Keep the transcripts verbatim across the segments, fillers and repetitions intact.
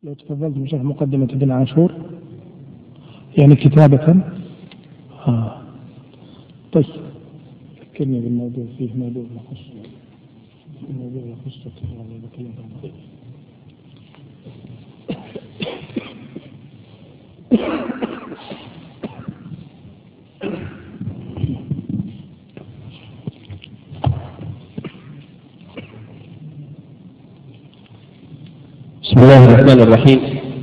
لو تفضلت بشرح مقدمة ابن عاشور يعني كتابة. آه. طيب فكرني بالموضوع، فيه موضوع يخص الموضوع يخص بسم الله الرحمن الرحيم.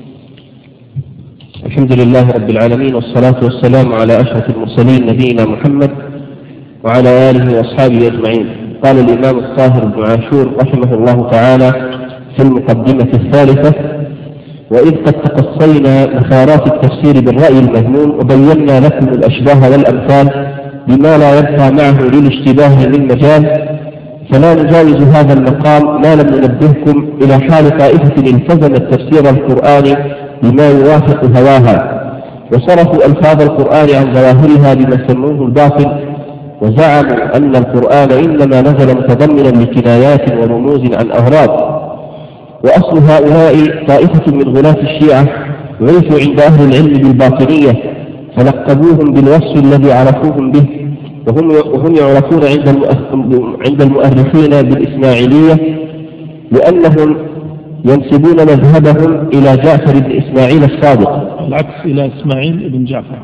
الحمد لله رب العالمين، والصلاة والسلام على أشرف المرسلين نبينا محمد وعلى آله وأصحابه أجمعين. قال الإمام الطاهر بن عاشور رحمه الله تعالى في المقدمة الثالثة: وإذ قد تقصينا مسارات التفسير بالرأي المذموم وبينا لكم الأشباه والأمثال بما لا يبقى معه للاشتباه من مجال، فلا نجاوز هذا المقام ما لم ننبهكم إلى حال طائفة التزمت تفسير القرآن بما يوافق هواها، وصرفوا ألفاظ القرآن عن ظواهرها بما سموه الباطل، وزعموا أن القرآن إنما نزل متضمنا لكنايات ورموز عن أغراض. وأصل هؤلاء طائفة من غلاة الشيعة عرفوا عند أهل العلم بالباطنية، فلقبوهم بالوصف الذي عرفوهم به، وهم وهم يعرفون عند المؤرخين بالإسماعيلية، لأنهم ينسبون مذهبهم إلى جعفر بن إسماعيل الصادق، العكس إلى إسماعيل بن جعفر،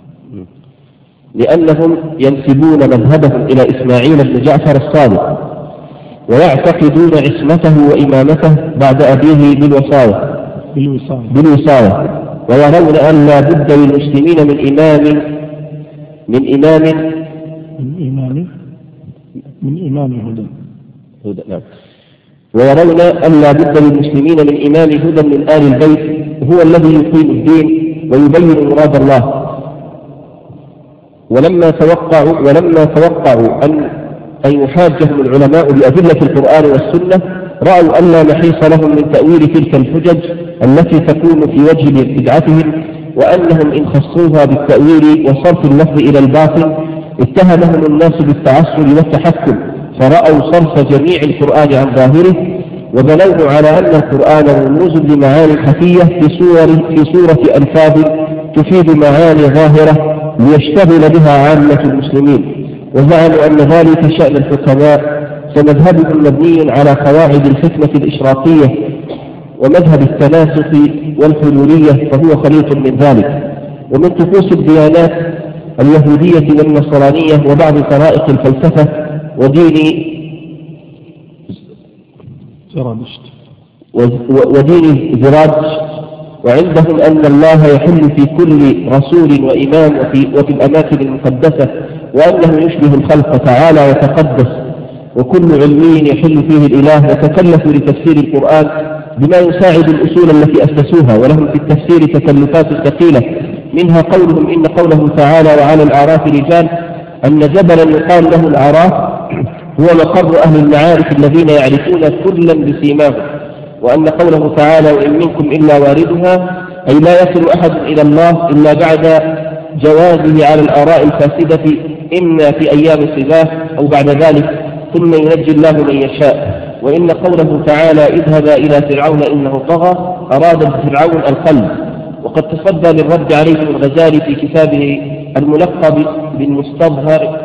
لأنهم ينسبون مذهبهم إلى إسماعيل بن جعفر الصادق، ويعتقدون عصمته وإمامته بعد أبيه بالوصاية بالوصاية ويرون أن لا بد للمسلمين من إمام من إمام من إمام من إمام هدى هدى نعم ويرون أن لا بد للمسلمين من إمام هدى من آل البيت هو الذي يقيم الدين ويبين مراد الله. ولما توقعوا ولما توقعوا أن أن يحاجهم العلماء بأدلة القرآن والسنة، رأوا أن لا محيص لهم من تأويل تلك الحجج التي تكون في وجه بدعتهم، وأنهم إن خصوها بالتأويل وصرف اللفظ إلى الباطل اتهمهم الناس بالتعصب والتحكم، فرأوا صرف جميع القرآن عن ظاهره، وبنوه على أن القرآن رموز لمعاني خفية في صور في صورة ألفاظ تفيد معاني ظاهرة ليشتغل بها عامة المسلمين، وزعموا أن ذلك شأن الحكماء، فمذهبهم مبني على قواعد الحكمة الإشراقية ومذهب التناسخ والحلولية، فهو خليط من ذلك. ومن طقوس الديانات اليهودية والنصرانية وبعض طرائق الفلسفة ودين ودين زراج، وعندهم أن الله يحل في كل رسول وإمام وفي, وفي الأماكن المقدسة، وأنه يشبه الخلق تعالى وتقدس، وكل علمي يحل فيه الإله، وتكلفوا لتفسير القرآن بما يساعد الأصول التي أسسوها، ولهم في التفسير تكلفات ثقيلة، منها قولهم إن قوله تعالى وعلى الأعراف رجال، أن جبلا يقال له الأعراف هو مقر أهل المعارف الذين يعرفون كلا بسيماهم، وأن قوله تعالى وإن منكم إلا واردها أي لا يصل أحد إلى الله إلا بعد جوازه على الآراء الفاسدة إما في أيام الصباح أو بعد ذلك، ثم ينجي الله من يشاء. وإن قوله تعالى اذهبا إلى فرعون إنه طغى أراد بفرعون القلب. وقد تصدى للرد عليهم الغزالي في كتابه الملقب بالمستظهر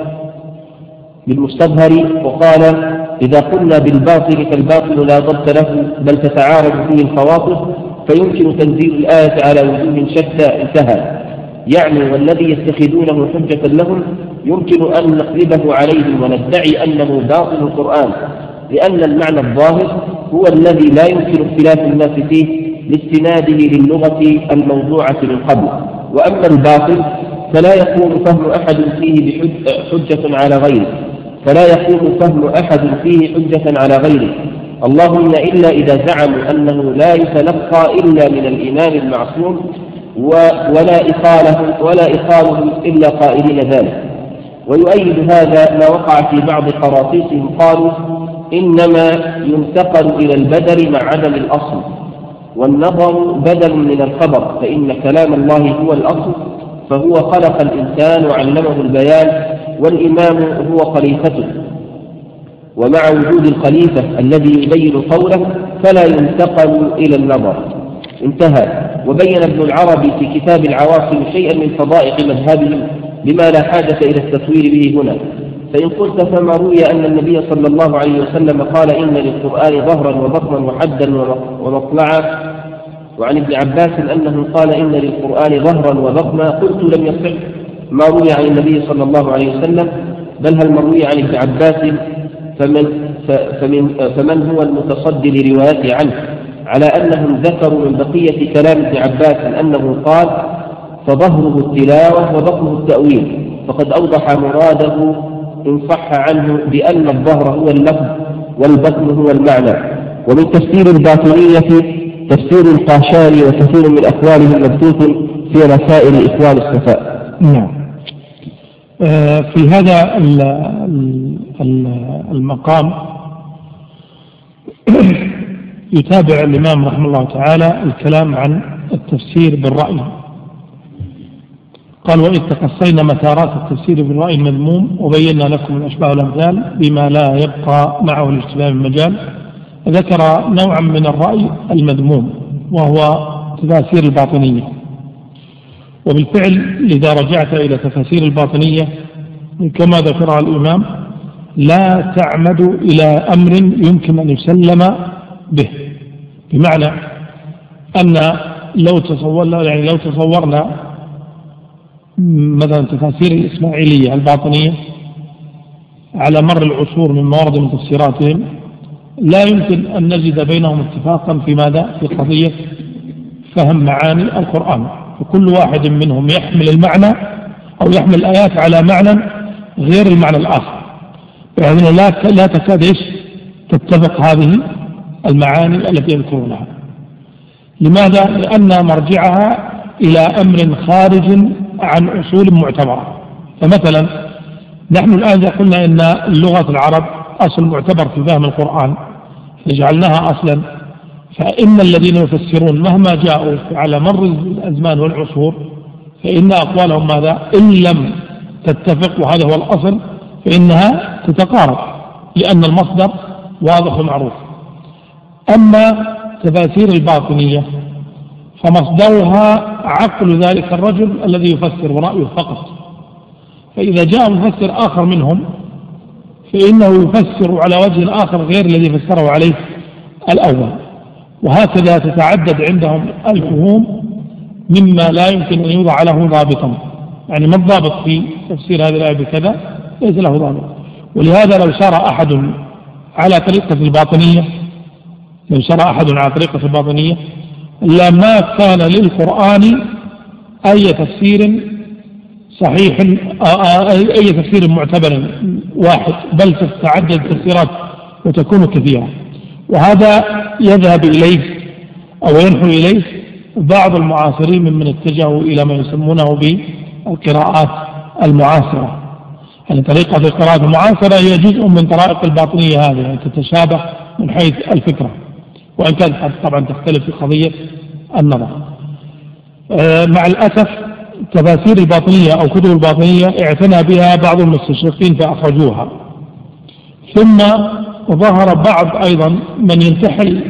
بالمستظهر وقال إذا قلنا بالباطل فالباطل لا ضبط له بل تتعارض فيه الخواطر، فيمكن تنزيل الآية على وجوه شتى انتهى. يعني والذي يتخذونه حجة لهم يمكن أن نقلبه عليهم وندعي أنه باطل القرآن، لأن المعنى الظاهر هو الذي لا يمكن اختلاف الناس فيه لاستناده للغة الموضوعة من قبل. وأما الباطل فلا يكون فهم أحد فيه حجة على غيره فلا يكون فهم أحد فيه حجة على غيره اللهم إلا إذا زعموا أنه لا يتلقى إلا من الإمام المعصوم، ولا إقاله ولا إقالهم إلا قائلين ذلك. ويؤيد هذا ما وقع في بعض قراطيسهم، قالوا إنما ينتقل إلى البدل مع عدم الأصل، والنظر بدل من الخبر، فإن كلام الله هو الأصل، فهو خلق الإنسان وعلمه البيان، والإمام هو خليفته، ومع وجود الخليفة الذي يبين قوله فلا ينتقل إلى النظر. انتهى. وبين ابن العربي في كتاب العواصم شيئا من فضائق مذهبهم بما لا حاجة إلى التطويل به هنا. فإن قلت فما روي أن النبي صلى الله عليه وسلم قال إن للقرآن ظهرا وبطنا وحدا ومطلعا، وعن ابن عباس أنه قال إن للقرآن ظهرا وبطنا، قلت لم يصح ما روي عن النبي صلى الله عليه وسلم، بل هل مروي عن ابن عباس فمن, فمن, فمن هو المتصدي لروايته عنه، على أنهم ذكروا من بقية كلام ابن عباس أنه قال فظهره التلاوة وبطنه التأويل، فقد أوضح مراده إن صح عنه بأن الظهر هو اللفظ والبطن هو المعنى. ومن تفسير الباطنية تفسير القاشاني وكثير من أقواله مبثوث في رسائل إخوان الصفاء. نعم. في هذا المقام يتابع الإمام رحمه الله تعالى الكلام عن التفسير بالرأي. قال وإذ تقصينا مسارات التفسير بالرأي المذموم وبينا لكم الأشباه والأمثال بما لا يبقى معه الاشتباه المجال. ذكر نوعا من الرأي المذموم وهو تفاسير الباطنية. وبالفعل إذا رجعت إلى تفاسير الباطنية كما ذكرها الإمام لا تعمد إلى أمر يمكن أن يسلم به، بمعنى أن لو تصورنا يعني لو تصورنا مثلا تفاسير الإسماعيلية الباطنية على مر العصور من موارد من تفسيراتهم لا يمكن أن نجد بينهم اتفاقا في ماذا؟ في قضية فهم معاني القرآن، فكل واحد منهم يحمل المعنى أو يحمل الآيات على معنى غير المعنى الآخر، يعني لا لا تكاد إيش تتفق هذه المعاني التي يذكرونها. لماذا؟ لأن مرجعها إلى أمر خارج عن أصول معتبرة. فمثلا نحن الآن إذا قلنا إن اللغة العرب أصل معتبر في فهم القرآن فجعلناها أصلا، فإن الذين يفسرون مهما جاءوا على مر الأزمان والعصور فإن أقوالهم ماذا؟ إن لم تتفق وهذا هو الأصل فإنها تتقارب لأن المصدر واضح ومعروف. أما تفاسير الباطنية فمصدرها عقل ذلك الرجل الذي يفسر ورأيه فقط، فإذا جاء مفسر آخر منهم فإنه يفسر على وجه آخر غير الذي فسره عليه الأول، وهكذا تتعدد عندهم الفهوم مما لا يمكن أن يوضع له ضابطا. يعني ما الضابط في تفسير هذه الآية بكذا؟ ليس له ضابط. ولهذا لو سار أحد على طريقة الباطنية لو سار أحد على طريقة الباطنية لما كان للقرآن أي تفسير صحيح أي تفسير معتبر واحد، بل تتعدد التفسيرات وتكون كثيرة. وهذا يذهب إليه أو ينحو إليه بعض المعاصرين ممن اتجهوا إلى ما يسمونه بالقراءات المعاصرة. يعني طريقة القراءات المعاصرة هي جزء من طرائق الباطنية هذه، يعني تتشابه من حيث الفكرة، وإن كانت طبعا تختلف في قضية النظر. آه مع الأسف تفاسير الباطنية أو كتب الباطنية اعتنى بها بعض المستشرقين فأخرجوها، ثم ظهر بعض أيضا من ينتحل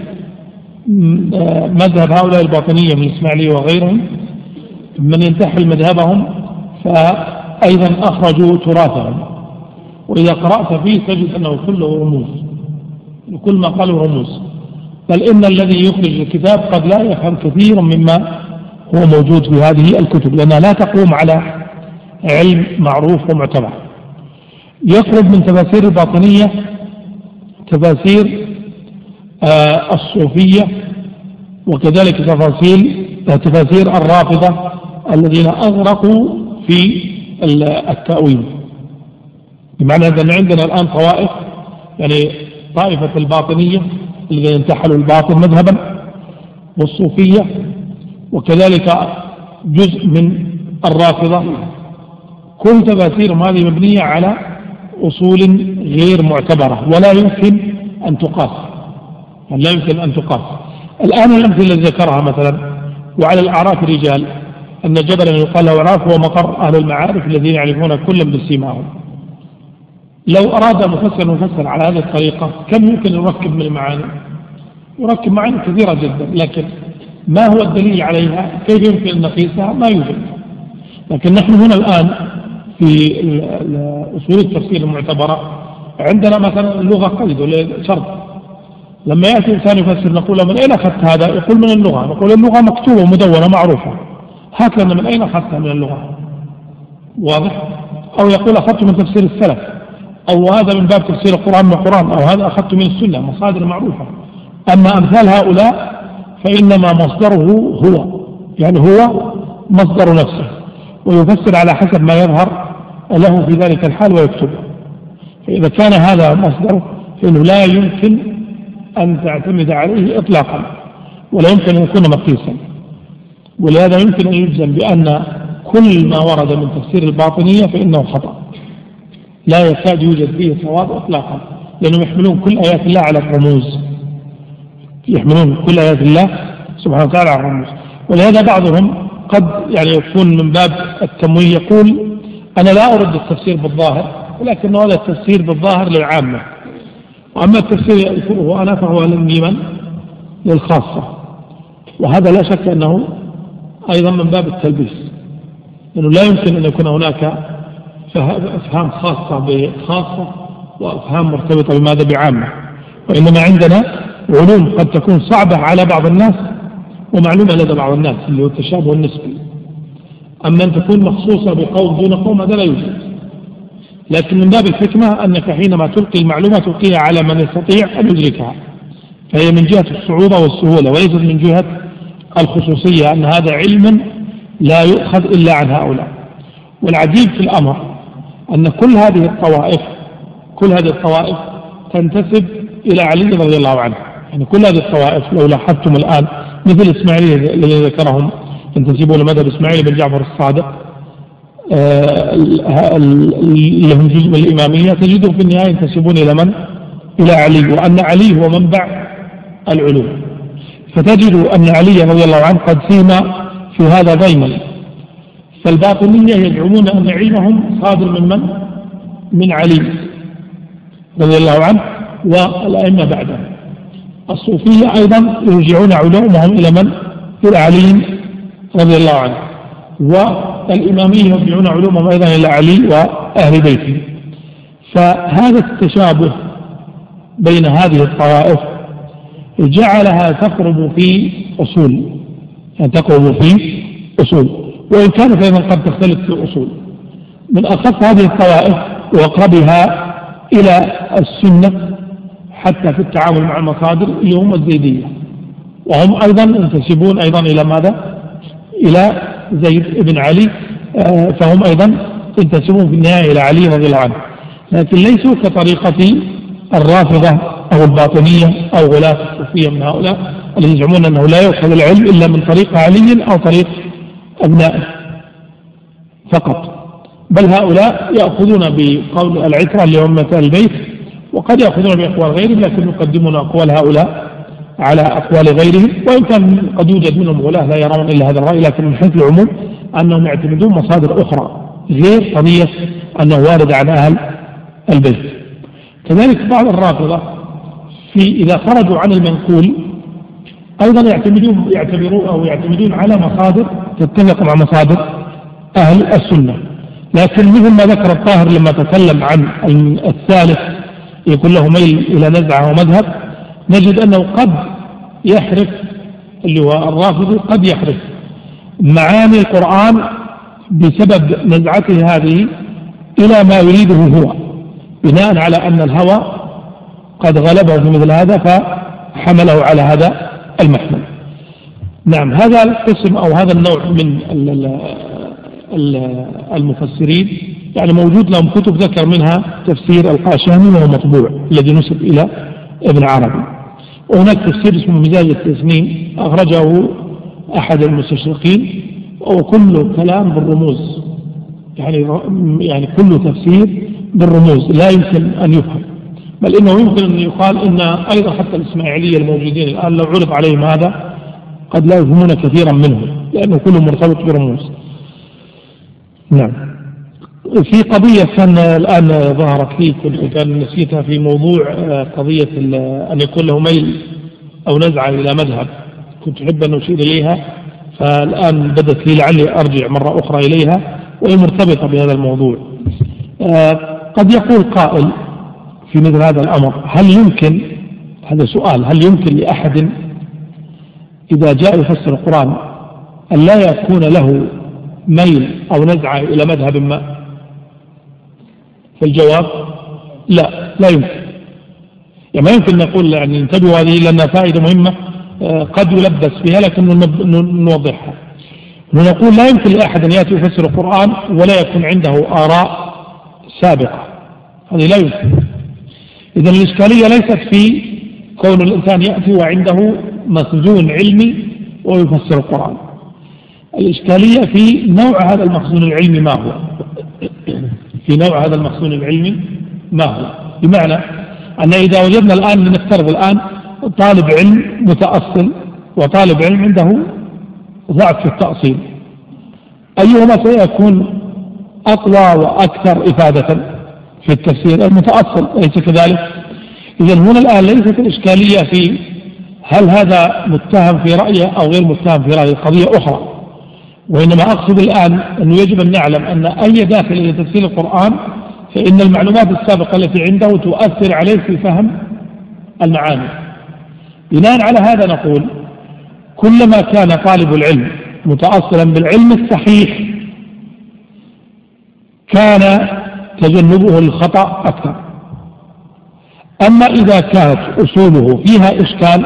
مذهب هؤلاء الباطنية من الإسماعيلية وغيرهم من ينتحل مذهبهم فأيضا أخرجوا تراثهم، وإذا قرأت فيه تجد أنه كله رموز وكل ما قالوا رموز، بل إن الذي يخرج الكتاب قد لا يفهم كثير مما هو موجود في هذه الكتب لأنها لا تقوم على علم معروف ومعتبر. يقرب من تفاسير الباطنية تفاسير آه الصوفية، وكذلك تفاسير تفاسير الرافضة الذين أغرقوا في التأويل. بمعنى أن عندنا الآن طوائف، يعني طائفة الباطنية الذين انتحلوا الباطن مذهبا، والصوفية، وكذلك جزء من الرافضة. كل تفاسيرهم هذه مبنية على أصول غير معتبرة ولا يمكن أن تقاس لا يمكن أن تقاس. الآن الأمثلة التي ذكرها مثلا وعلى الأعراف رجال، أن جبلا يقال له أعراف هو مقر أهل المعارف الذين يعرفون كلا بسيماهم. لو أراد مفسر مفسر على هذه الطريقة كم يمكن يركب من المعاني؟ يركب معاني كثيرة جدا، لكن ما هو الدليل عليها؟ كيف يمكن أن نقيسها؟ ما يوجد. لكن نحن هنا الآن في أصول التفسير المعتبرة عندنا مثلا اللغة قيد ولا شرط. لما يأتي إنسان يفسر نقول له من أين أخذت هذا؟ يقول من اللغة. نقول اللغة مكتوبة مدونة معروفة، هات لنا من أين أخذتها من اللغة. واضح؟ أو يقول أخذت من تفسير السلف، أو هذا من باب تفسير القرآن من القرآن، أو هذا أخذت من السنة، مصادر معروفة. أما أمثال هؤلاء فإنما مصدره هو، يعني هو مصدر نفسه، ويفسر على حسب ما يظهر له في ذلك الحال ويكتبه. فإذا كان هذا مصدره فإنه لا يمكن أن تعتمد عليه إطلاقا، ولا يمكن أن يكون مقيسا. ولهذا يمكن أن يجزم بأن كل ما ورد من تفسير الباطنية فإنه خطأ، لا يكاد يوجد فيه صواب إطلاقا، لأنهم يحملون كل آيات الله على الرموز، يحملون كل آيات الله سبحانه وتعالى على الرموز. ولهذا بعضهم قد يعني يكون من باب التمويه يقول أنا لا أرد التفسير بالظاهر، ولكن هذا التفسير بالظاهر للعامة، وأما التفسير يذكره أنا فهو لمن للخاصة. وهذا لا شك أنه أيضا من باب التلبيس، لأنه لا يمكن أن يكون هناك أفهام خاصة بخاصة وأفهام مرتبطة بماذا بعامة، وإنما عندنا علوم قد تكون صعبة على بعض الناس ومعلومة لدى بعض الناس اللي هو التشابه النسبي. أما أن تكون مخصوصة بقوم دون قوم هذا لا يوجد. لكن من باب الحكمة أنك حينما تلقي المعلومة تلقيها على من يستطيع أن يدركها، فهي من جهة الصعوبة والسهولة وليست من جهة الخصوصية، أن هذا علم لا يؤخذ إلا عن هؤلاء. والعجيب في الأمر أن كل هذه الطوائف كل هذه الطوائف تنتسب إلى علي رضي الله عنه. يعني كل هذه الطوائف لو لاحظتم الآن مثل الإسماعيلية الذين ذكرهم ينتسبون لمذهب إسماعيل بن جعفر الصادق، لهم جزء من الإمامية، تجدهم في النهاية ينتسبون إلى من؟ إلى علي، وأن علي هو منبع العلوم. فتجد أن علي رضي الله عنه قد سيم في هذا ضيما. فالباطنية يزعمون أن علمهم صادر من من؟ من علي رضي الله عنه والأئمة بعده. الصوفية أيضا يرجعون علومهم إلى من؟ إلى علي رضي الله عنه. والإمامية يرجعون علومهم أيضا إلى علي وأهل بيته. فهذا التشابه بين هذه الطوائف جعلها تقرب في أصول، يعني تقرب في أصول، وإن كانت أيضا قد تختلف في الأصول. من أخف هذه الطوائف وأقربها إلى السنة حتى في التعامل مع المصادر اللي هم الزيدية، وهم أيضا ينتسبون أيضا إلى ماذا؟ إلى زيد بن علي، فهم أيضا ينتسبون في النهاية إلى علي رضي الله عنه، لكن ليسوا كطريقة الرافضة أو الباطنية أو غلاة الصوفية من هؤلاء الذين يزعمون أنه لا يؤخذ العلم إلا من طريق علي أو طريق أبنائه فقط. بل هؤلاء يأخذون بقول العترة لأمة البيت، وقد يأخذون بأقوال غيرهم، لكن يقدمون أقوال هؤلاء على أقوال غيرهم، وإن كان قد يوجد منهم غلاة لا يرون إلا هذا الرأي، لكن من حيث العموم أنهم يعتمدون مصادر أخرى غير قضية أنه وارد عن أهل البيت. كذلك بعض الرافضة في إذا خرجوا عن المنقول أيضا يعتمدون يعتبرون أو يعتمدون على مصادر تتفق مع مصادر أهل السنة. لكن مثل ما ذكر الطاهر لما تكلم عن الثالث يكون له ميل إلى نزعة ومذهب، نجد أنه قد يحرف اللي هو الرافضي قد يحرف معاني القرآن بسبب نزعته هذه إلى ما يريده هو، بناء على أن الهوى قد غلبه في مثل هذا فحمله على هذا المحمل. نعم، هذا القسم أو هذا النوع من المفسرين يعني موجود لهم كتب ذكر منها تفسير القاشاني وهو مطبوع الذي نسب إلى ابن عربي، وهناك تفسير اسمه مزاج التسنيم أخرجه أحد المستشرقين، وكل كلام بالرموز، يعني يعني كل تفسير بالرموز لا يمكن أن يفهم، بل إنه يمكن أن يقال إن أيضا حتى الإسماعيلية الموجودين الآن لو عرض عليهم هذا قد لا يفهمون كثيرا منه لأنه كله مرتبط برموز. نعم. في قضية كان الآن ظهرت لي كنت كان نسيتها في موضوع قضية أن يكون له ميل أو نزعة إلى مذهب، كنت أحب أن أشير إليها فالآن بدت لي لعلي أرجع مرة أخرى إليها، وهي مرتبطة بهذا الموضوع. آه قد يقول قائل في مثل هذا الأمر: هل يمكن، هذا سؤال، هل يمكن لأحد إذا جاء يفسر القرآن أن لا يكون له ميل أو نزعة إلى مذهب ما؟ فالجواب لا، لا يمكن. يعني ما يمكن نقول يعني انتبهوا هذه لأنها فائدة مهمة قد يلبس فيها، لكن نوضحها. ونقول لا يمكن لأحد أن يأتي يفسر القرآن ولا يكون عنده آراء سابقة، هذه لا يمكن. إذن الإشكالية ليست في كون الإنسان يأتي وعنده مخزون علمي ويفسر القرآن، الإشكالية في نوع هذا المخزون العلمي ما هو في نوع هذا المخزون العلمي ما هو بمعنى أن إذا وجدنا الآن، لنفترض الآن طالب علم متأصل وطالب علم عنده ضعف في التأصيل، أيهما سيكون أقوى وأكثر إفادة في التفسير؟ المتأصل، أليس كذلك؟ إذن هنا الآن ليست الإشكالية في هل هذا متهم في رأيه أو غير متهم في رأيه، قضية أخرى. وإنما أقصد الآن أنه يجب أن نعلم أن أي داخل إلى تفسير القرآن فإن المعلومات السابقة التي عنده تؤثر عليه في فهم المعاني. بناء على هذا نقول كلما كان طالب العلم متأصلا بالعلم الصحيح كان تجنبه الخطأ أكثر. أما إذا كانت أصوله فيها إشكال،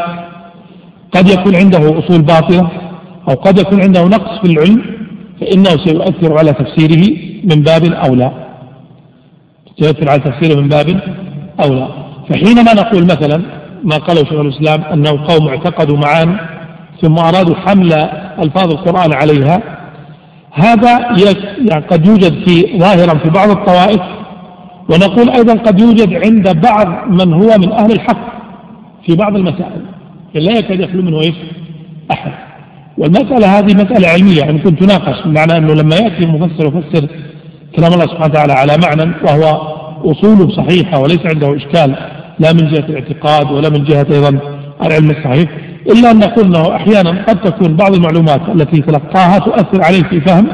قد يكون عنده أصول باطلة أو قد يكون عنده نقص في العلم، فإنه سيؤثر على تفسيره من باب أولى سيؤثر على تفسيره من باب أولى. فحينما نقول مثلا ما قاله شيخ الإسلام أنه قوم اعتقدوا معاني ثم أرادوا حمل ألفاظ القرآن عليها، هذا يعني قد يوجد في ظاهرا في بعض الطوائف، ونقول أيضا قد يوجد عند بعض من هو من أهل الحق في بعض المسائل لا يكاد يخلو منه إيش أحد. والمسألة هذه مسألة علمية يعني كنت تناقش، بمعنى أنه لما يأتي المفسر يفسر كلام الله سبحانه وتعالى على معنى وهو أصوله صحيحة وليس عنده إشكال لا من جهة الاعتقاد ولا من جهة أيضا العلم الصحيح، إلا أن نقول أنه أحيانا قد تكون بعض المعلومات التي تلقاها تؤثر عليه في فهم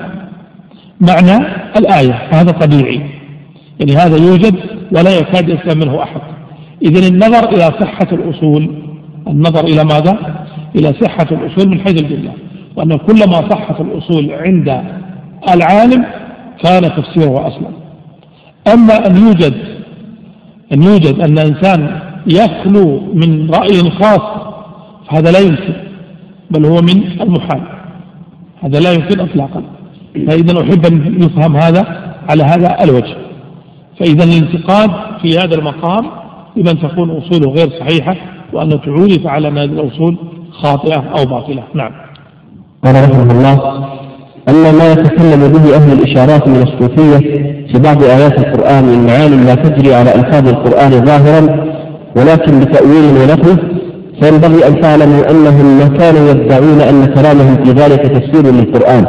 معنى الآية، فهذا طبيعي، يعني هذا يوجد ولا يكاد يسلم منه أحد. إذن النظر إلى صحة الأصول، النظر إلى ماذا؟ إلى صحة الأصول من حيث الجملة، وأن كلما صحت الأصول عند العالم كان تفسيره أصلا. أما أن يوجد أن يوجد أن إنسان يخلو من رأي خاص فهذا لا يمكن، بل هو من المحال، هذا لا يمكن إطلاقا. فإذا أحب أن يفهم هذا على هذا الوجه. فإذا الانتقاد في هذا المقام لمن تكون أصوله غير صحيحة وأن تعرف على أن هذه الأصول خاطئة أو باطلة. نعم. قال رحمه الله: أما ما يتكلم به أهل الإشارات من الصوفية في بعض آيات القرآن من معاني لا تجري على ألفاظ القرآن ظاهرا ولكن بتأويل ونحوه، فينبغي أن تعلموا أنهم ما كانوا يدعون أن كلامهم في ذلك تفسير للقرآن،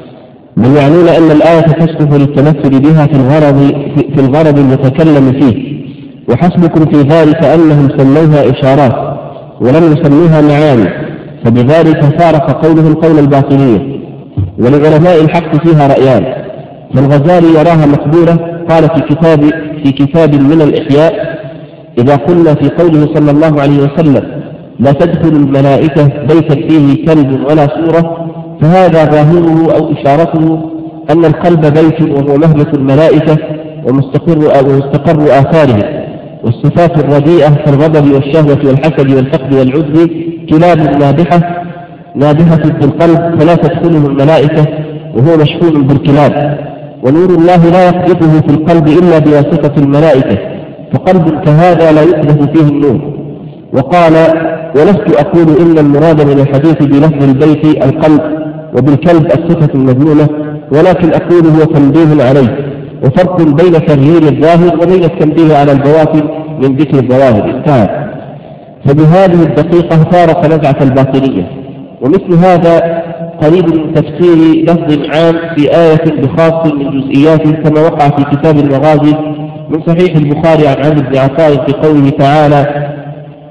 بل يعنون أن الآية تصلح للتمثل بها في الغرض في الغرض المتكلم فيه، وحسبكم في ذلك أنهم سموها إشارات ولم يسموها معاني، فبذلك فارق قولهم قول الباطنية. ولعلماء الحق فيها رأيان، فالغزالي يراها مقبولة، قال في كتاب في كتاب من الإحياء: إذا قلنا في قوله صلى الله عليه وسلم لا تدخل الملائكة بيتا فيه كلب ولا صورة، فهذا ظاهره أو إشارته أن القلب بيت وهو مهبط الملائكة ومستقر أو مستقر آثاره، والصفات الرديئة كالغضب والشهوة والحسد والحقد والعجب كلاب نابحة نابحة في القلب فلا تدخله الملائكة وهو مشحون بالكلاب، ونور الله لا يقذفه في القلب إلا بواسطة الملائكة، فقلب كهذا لا يقذف فيه النور. وقال: ولست أقول إن المراد من الحديث بلفظ البيت القلب وبالكلب الصفة المذمومة، ولكن أقول هو تنبيه عليه، وفرق بين تغيير الظاهر وبين التنبيه على البواطن من ذكر الظواهر. انتهى. فبهذه الدقيقة فارق نزعة الباطنية. ومثل هذا قريب من تفسير لفظ عام في آية بخاص من جزئياته، كما وقع في كتاب المغازي من صحيح البخاري عن عمرو بن عطاء في قوله تعالى: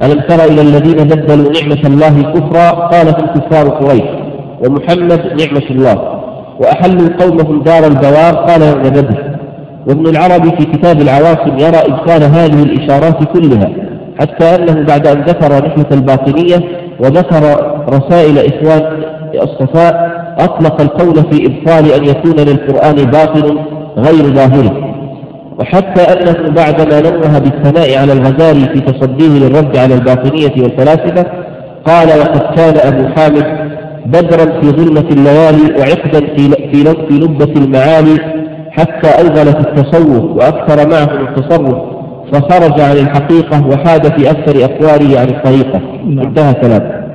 ألم تر إلى الذين بدلوا نعمة الله كفرا قال هم كفار قريش ومحمد نعمة الله وأحلوا قومهم دار البوار قال يوم بدر. وابن العربي في كتاب العواصم يرى إبطال هذه الإشارات كلها، حتى أنه بعد أن ذكر نحلة الباطنية وذكر رسائل إخوان الصفاء أطلق القول في إبطال أن يكون للقرآن باطن غير ظاهر. وحتى أنه بعدما نوه بالثناء على الغزالي في تصديه للرد على الباطنية والفلاسفة قال وقد كان أبو حامد بدرا في ظلمة الليالي وعقدا في لبة المعالي حتى أوغل في التصوف وأكثر معه التصرف فخرج عن الحقيقة وحاد في أكثر أقواله عن الطريقة. انتهى كلام.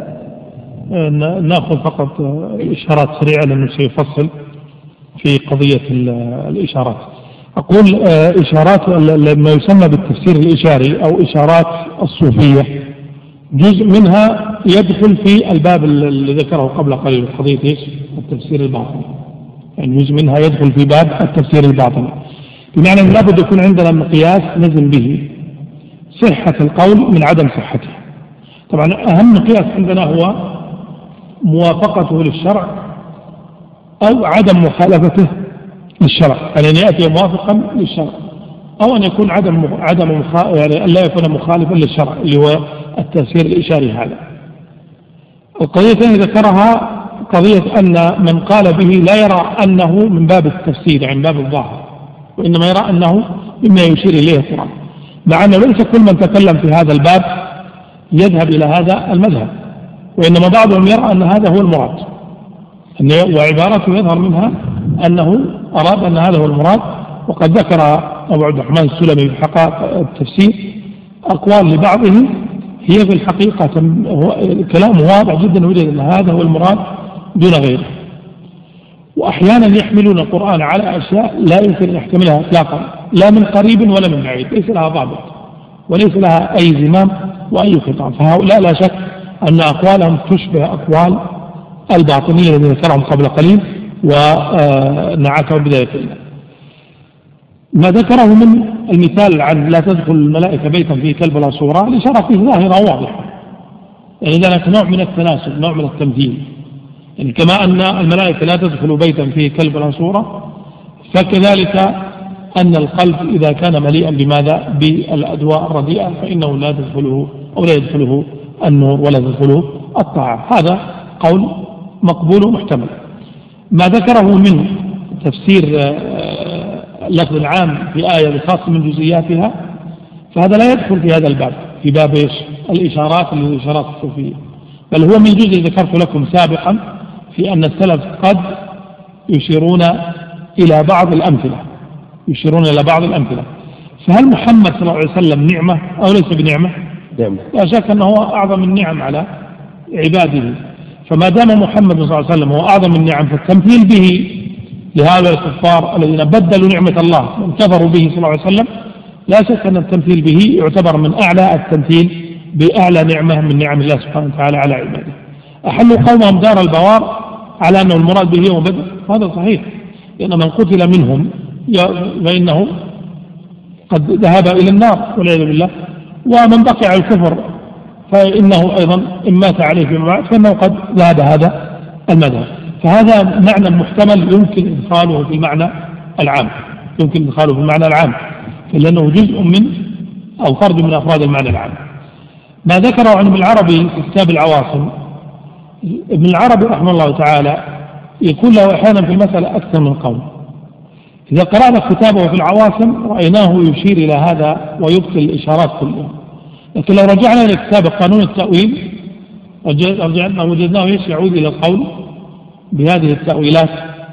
نأخذ فقط إشارات سريعة لأنه سيفصل في قضية الإشارات. أقول إشارات ما يسمى بالتفسير الإشاري أو إشارات الصوفية جزء منها يدخل في الباب اللي ذكره قبل قليل قضية إيش؟ التفسير الباطني. يعني جزء منها يدخل في باب التفسير الباطني، بمعنى أن لابد يكون عندنا مقياس نزل به صحة القول من عدم صحته. طبعا أهم مقياس عندنا هو موافقته للشرع أو عدم مخالفته للشرع، يعني أن يأتي موافقا للشرع أو أن يكون عدم عدم يعني أن لا يكون مخالفا للشرع اللي هو التفسير الإشاري. هذا القضية الثانية ذكرها قضية أن من قال به لا يرى أنه من باب التفسير يعني من باب الظاهر، وإنما يرى أنه مما يشير إليه القرآن، مع أنه ليس كل من تكلم في هذا الباب يذهب إلى هذا المذهب، وإنما بعضهم يرى أن هذا هو المراد، وعبارته يظهر منها أنه أراد أن هذا هو المراد. وقد ذكر أبو عبد الرحمن السلمي في حقائق التفسير أقوال لبعضهم هي في الحقيقة كلام واضح جدا وجد أن هذا هو المراد دون غيره. وأحيانا يحملون القرآن على أشياء لا يمكن أن يحتملها إطلاقا لا من قريب ولا من بعيد، ليس لها ضابط وليس لها أي زمام وأي خطاب. فهؤلاء لا شك أن أقوالهم تشبه أقوال الباطنية الذين ذكرهم قبل قليل ونعتهم بذلك. ما ذكره من المثال عن لا تدخل الملائكة بيتا فيه كلب ولا صورة الإشارة فيه ظاهرة واضحة، يعني ذلك نوع من التناسب نوع من التمثيل، يعني كما أن الملائكة لا تدخل بيتا فيه كلب ولا صورة فكذلك أن القلب إذا كان مليئا بماذا بالأدواء الرديئة فإنه لا تدخله أو لا يدخله النور ولا تدخله الطاعة. هذا قول مقبول ومحتمل. ما ذكره من تفسير اللفظ العام في آية بخاصة من جزئياتها فهذا لا يدخل في هذا الباب في باب الإشارات الإشارات الصوفية، بل هو من جزء ذكرت لكم سابقا في أن السلف قد يشيرون إلى بعض الأمثلة يشيرون إلى بعض الأمثلة. فهل محمد صلى الله عليه وسلم نعمة أو ليس بنعمة؟ لا شك أنه هو أعظم النعم على عباده، فما دام محمد صلى الله عليه وسلم هو أعظم النعم فالتمثيل به لهؤلاء الكفار الذين بدلوا نعمة الله وكفروا به صلى الله عليه وسلم لا شك أن التمثيل به يعتبر من أعلى التمثيل بأعلى نعمة من نعم الله سبحانه وتعالى على عباده. أحلوا قومهم دار البوار على أنه المراد به يوم بدر، هذا صحيح، لأن من قتل منهم فإنه قد ذهب إلى النار والعياذ بالله، ومن بقي على الكفر فإنه أيضا إن مات عليه فيما بعد فإنه قد ذهب هذا المذهب. فهذا معنى محتمل يمكن إدخاله في المعنى العام يمكن إدخاله في المعنى العام لأنه جزء من أو فرد من أفراد المعنى العام. ما ذكره عن ابن العربي في كتاب العواصم، ابن العربي رحمه الله تعالى يكون له أحيانا في المسألة أكثر من قول. إذا قرأنا كتابه في العواصم رأيناه يشير إلى هذا ويبطل الإشارات كلها، لكن لو رجعنا إلى كتاب قانون التأويل رجعنا وجدناه يعود إلى القول بهذه التأويلات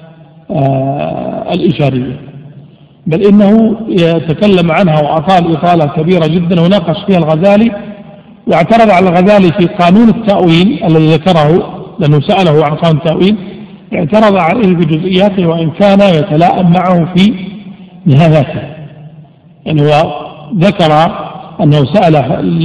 آه الإشارية، بل إنه يتكلم عنها وأطال إطالة كبيرة جدا وناقش فيها الغزالي، واعترض على الغزالي في قانون التأويل الذي ذكره لأنه سأله عن قانون التأويل، اعترض عليه في جزئياته وإن كان يتلائم معه في نهاياته. يعني هو ذكر أنه سأل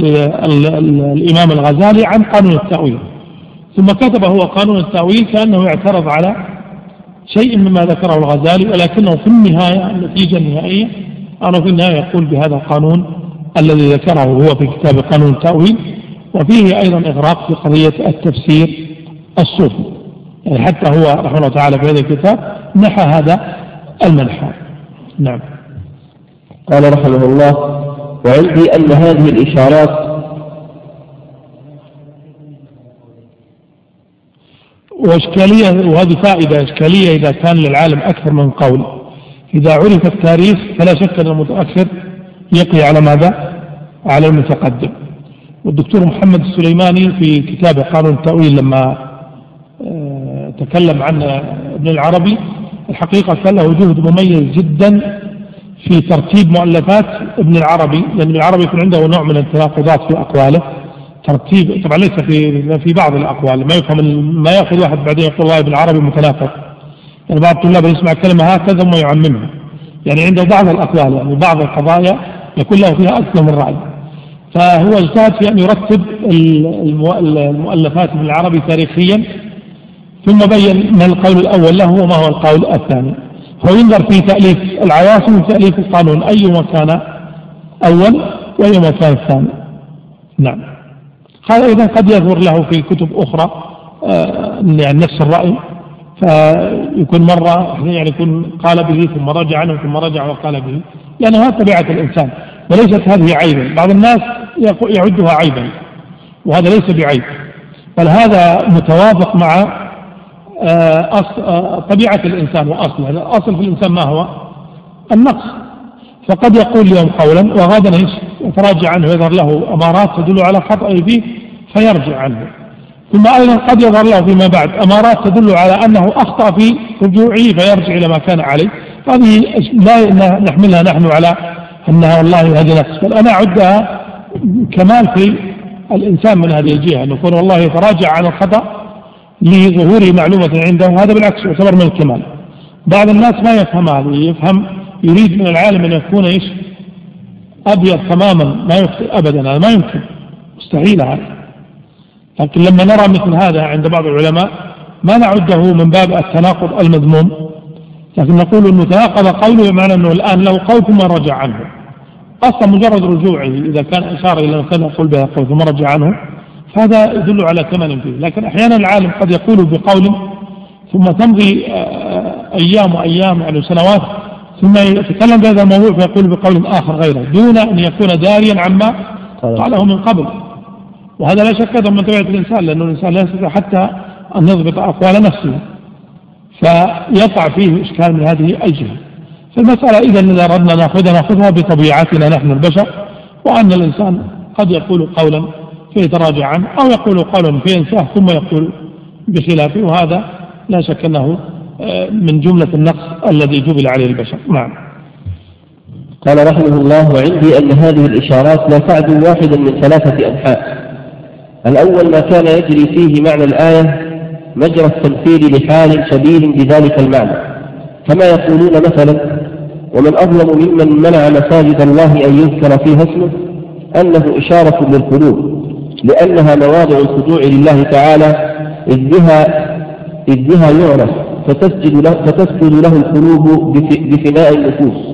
الإمام الغزالي عن قانون التأويل ثم كتب هو قانون التأويل كأنه يعترض على شيء مما ذكره الغزالي، ولكنه في النهاية النتيجة النهائية أنه في النهاية يقول بهذا القانون الذي ذكره هو في كتاب قانون التأويل وفيه أيضا إغراق في قضية التفسير الصوفي، يعني حتى هو رحمه الله تعالى في هذا الكتاب نحى هذا المنحى. نعم. قال رحمه الله: وعندي أن هذه الإشارات وإشكالية، وهذه فائدة إشكالية إذا كان للعالم أكثر من قول. إذا عرف التاريخ فلا شك أن المتأخر يقي على ماذا؟ على المتقدم. والدكتور محمد السليماني في كتابه قانون التأويل لما تكلم عن ابن العربي الحقيقة كان له جهد مميز جدا في ترتيب مؤلفات ابن العربي، لأن ابن العربي يكون عنده نوع من التناقضات في أقواله. ترتيب طبعا ليس في في بعض الأقوال، ما يفهم ما يأخذ واحد بعدين يقول والله ابن العربي متناقض، يعني بعض الطلاب يسمع كلمة هكذا ثم يعممها، يعني عنده بعض الأقوال يعني بعض القضايا يكون له فيها أكثر من رأي. فهو اجتهد في أن يرتب المؤلفات ابن العربي تاريخيا، ثم بين ما القول الأول له وما هو القول الثاني. هو ينظر في تأليف العواصم وتأليف القانون أيما كان أول وأيما كان الثاني. نعم. هذا إذا قد يظهر له في كتب أخرى آه يعني نفس الرأي، فيكون مرة يعني يكون قال به ثم رجع عنه ثم رجع وقال به، لأن هذا طبيعة الإنسان وليست هذه عيبا. بعض الناس يعدها عيبا وهذا ليس بعيب، بل هذا متوافق مع طبيعة الإنسان وأصله. الأصل في الإنسان ما هو؟ النقص. فقد يقول اليوم قولا وغدا يتراجع عنه، يظهر له أمارات تدل على خطأه فيه فيرجع عنه، ثم أيضا قد يظهر له فيما بعد أمارات تدل على أنه أخطأ في رجوعه فيرجع إلى ما كان عليه. هذه لا نحملها نحن على أنها والله هذه نقص، بل أنا أعدها كمال في الإنسان من هذه الجهة، أن يكون والله يتراجع عن الخطأ لظهور معلومة عنده، هذا بالعكس يعتبر من الكمال. بعض الناس ما يفهم هذا، يفهم يريد من العالم أن يكون إيش؟ أبيض تماما ما يخطئ أبدا، هذا ما يمكن، مستحيل هذا. لكن لما نرى مثل هذا عند بعض العلماء ما نعده من باب التناقض المذموم، لكن نقول أنه تناقض قوله بمعنى أنه الآن له قول ثم رجع عنه. أصلا مجرد رجوعه إذا كان إشارة إلى أن كان يقول بها قول ثم رجع عنه فهذا يدل على كمال فيه. لكن أحيانا العالم قد يقول بقول ثم تمضي أيام وأيام يعني سنوات ثم يتكلم بهذا الموضوع فيقول بقول آخر غيره دون أن يكون داريا عما قاله من قبل. وهذا لا شك من طبيعة الإنسان، لأنه الإنسان لا يستطيع حتى أن يضبط أقوال نفسه، فيقع فيه إشكال من هذه الجهة. فالمسألة إذا إذا أردنا نأخذها نأخذها بطبيعتنا نحن البشر، وأن الإنسان قد يقول قولا فيتراجع عنه أو يقول قولا فينساه ثم يقول بخلافه، وهذا لا شك أنه من جملة النقص الذي جبل عليه البشر. نعم. قال رحمه الله: وعندي أن هذه الإشارات لا تعدو واحدا من ثلاثة أنحاء. الأول ما كان يجري فيه معنى الآية مجرى التمثيل لحال شبيه بذلك المعنى، كما يقولون مثلا: ومن أظلم ممن منع مساجد الله أن يذكر فيها اسمه، أنه إشارة للقلوب لأنها مواضع الخضوع لله تعالى، إذ بها, إذ بها يعرف فتسجد له, فتسجد له القلوب بفناء النفوس،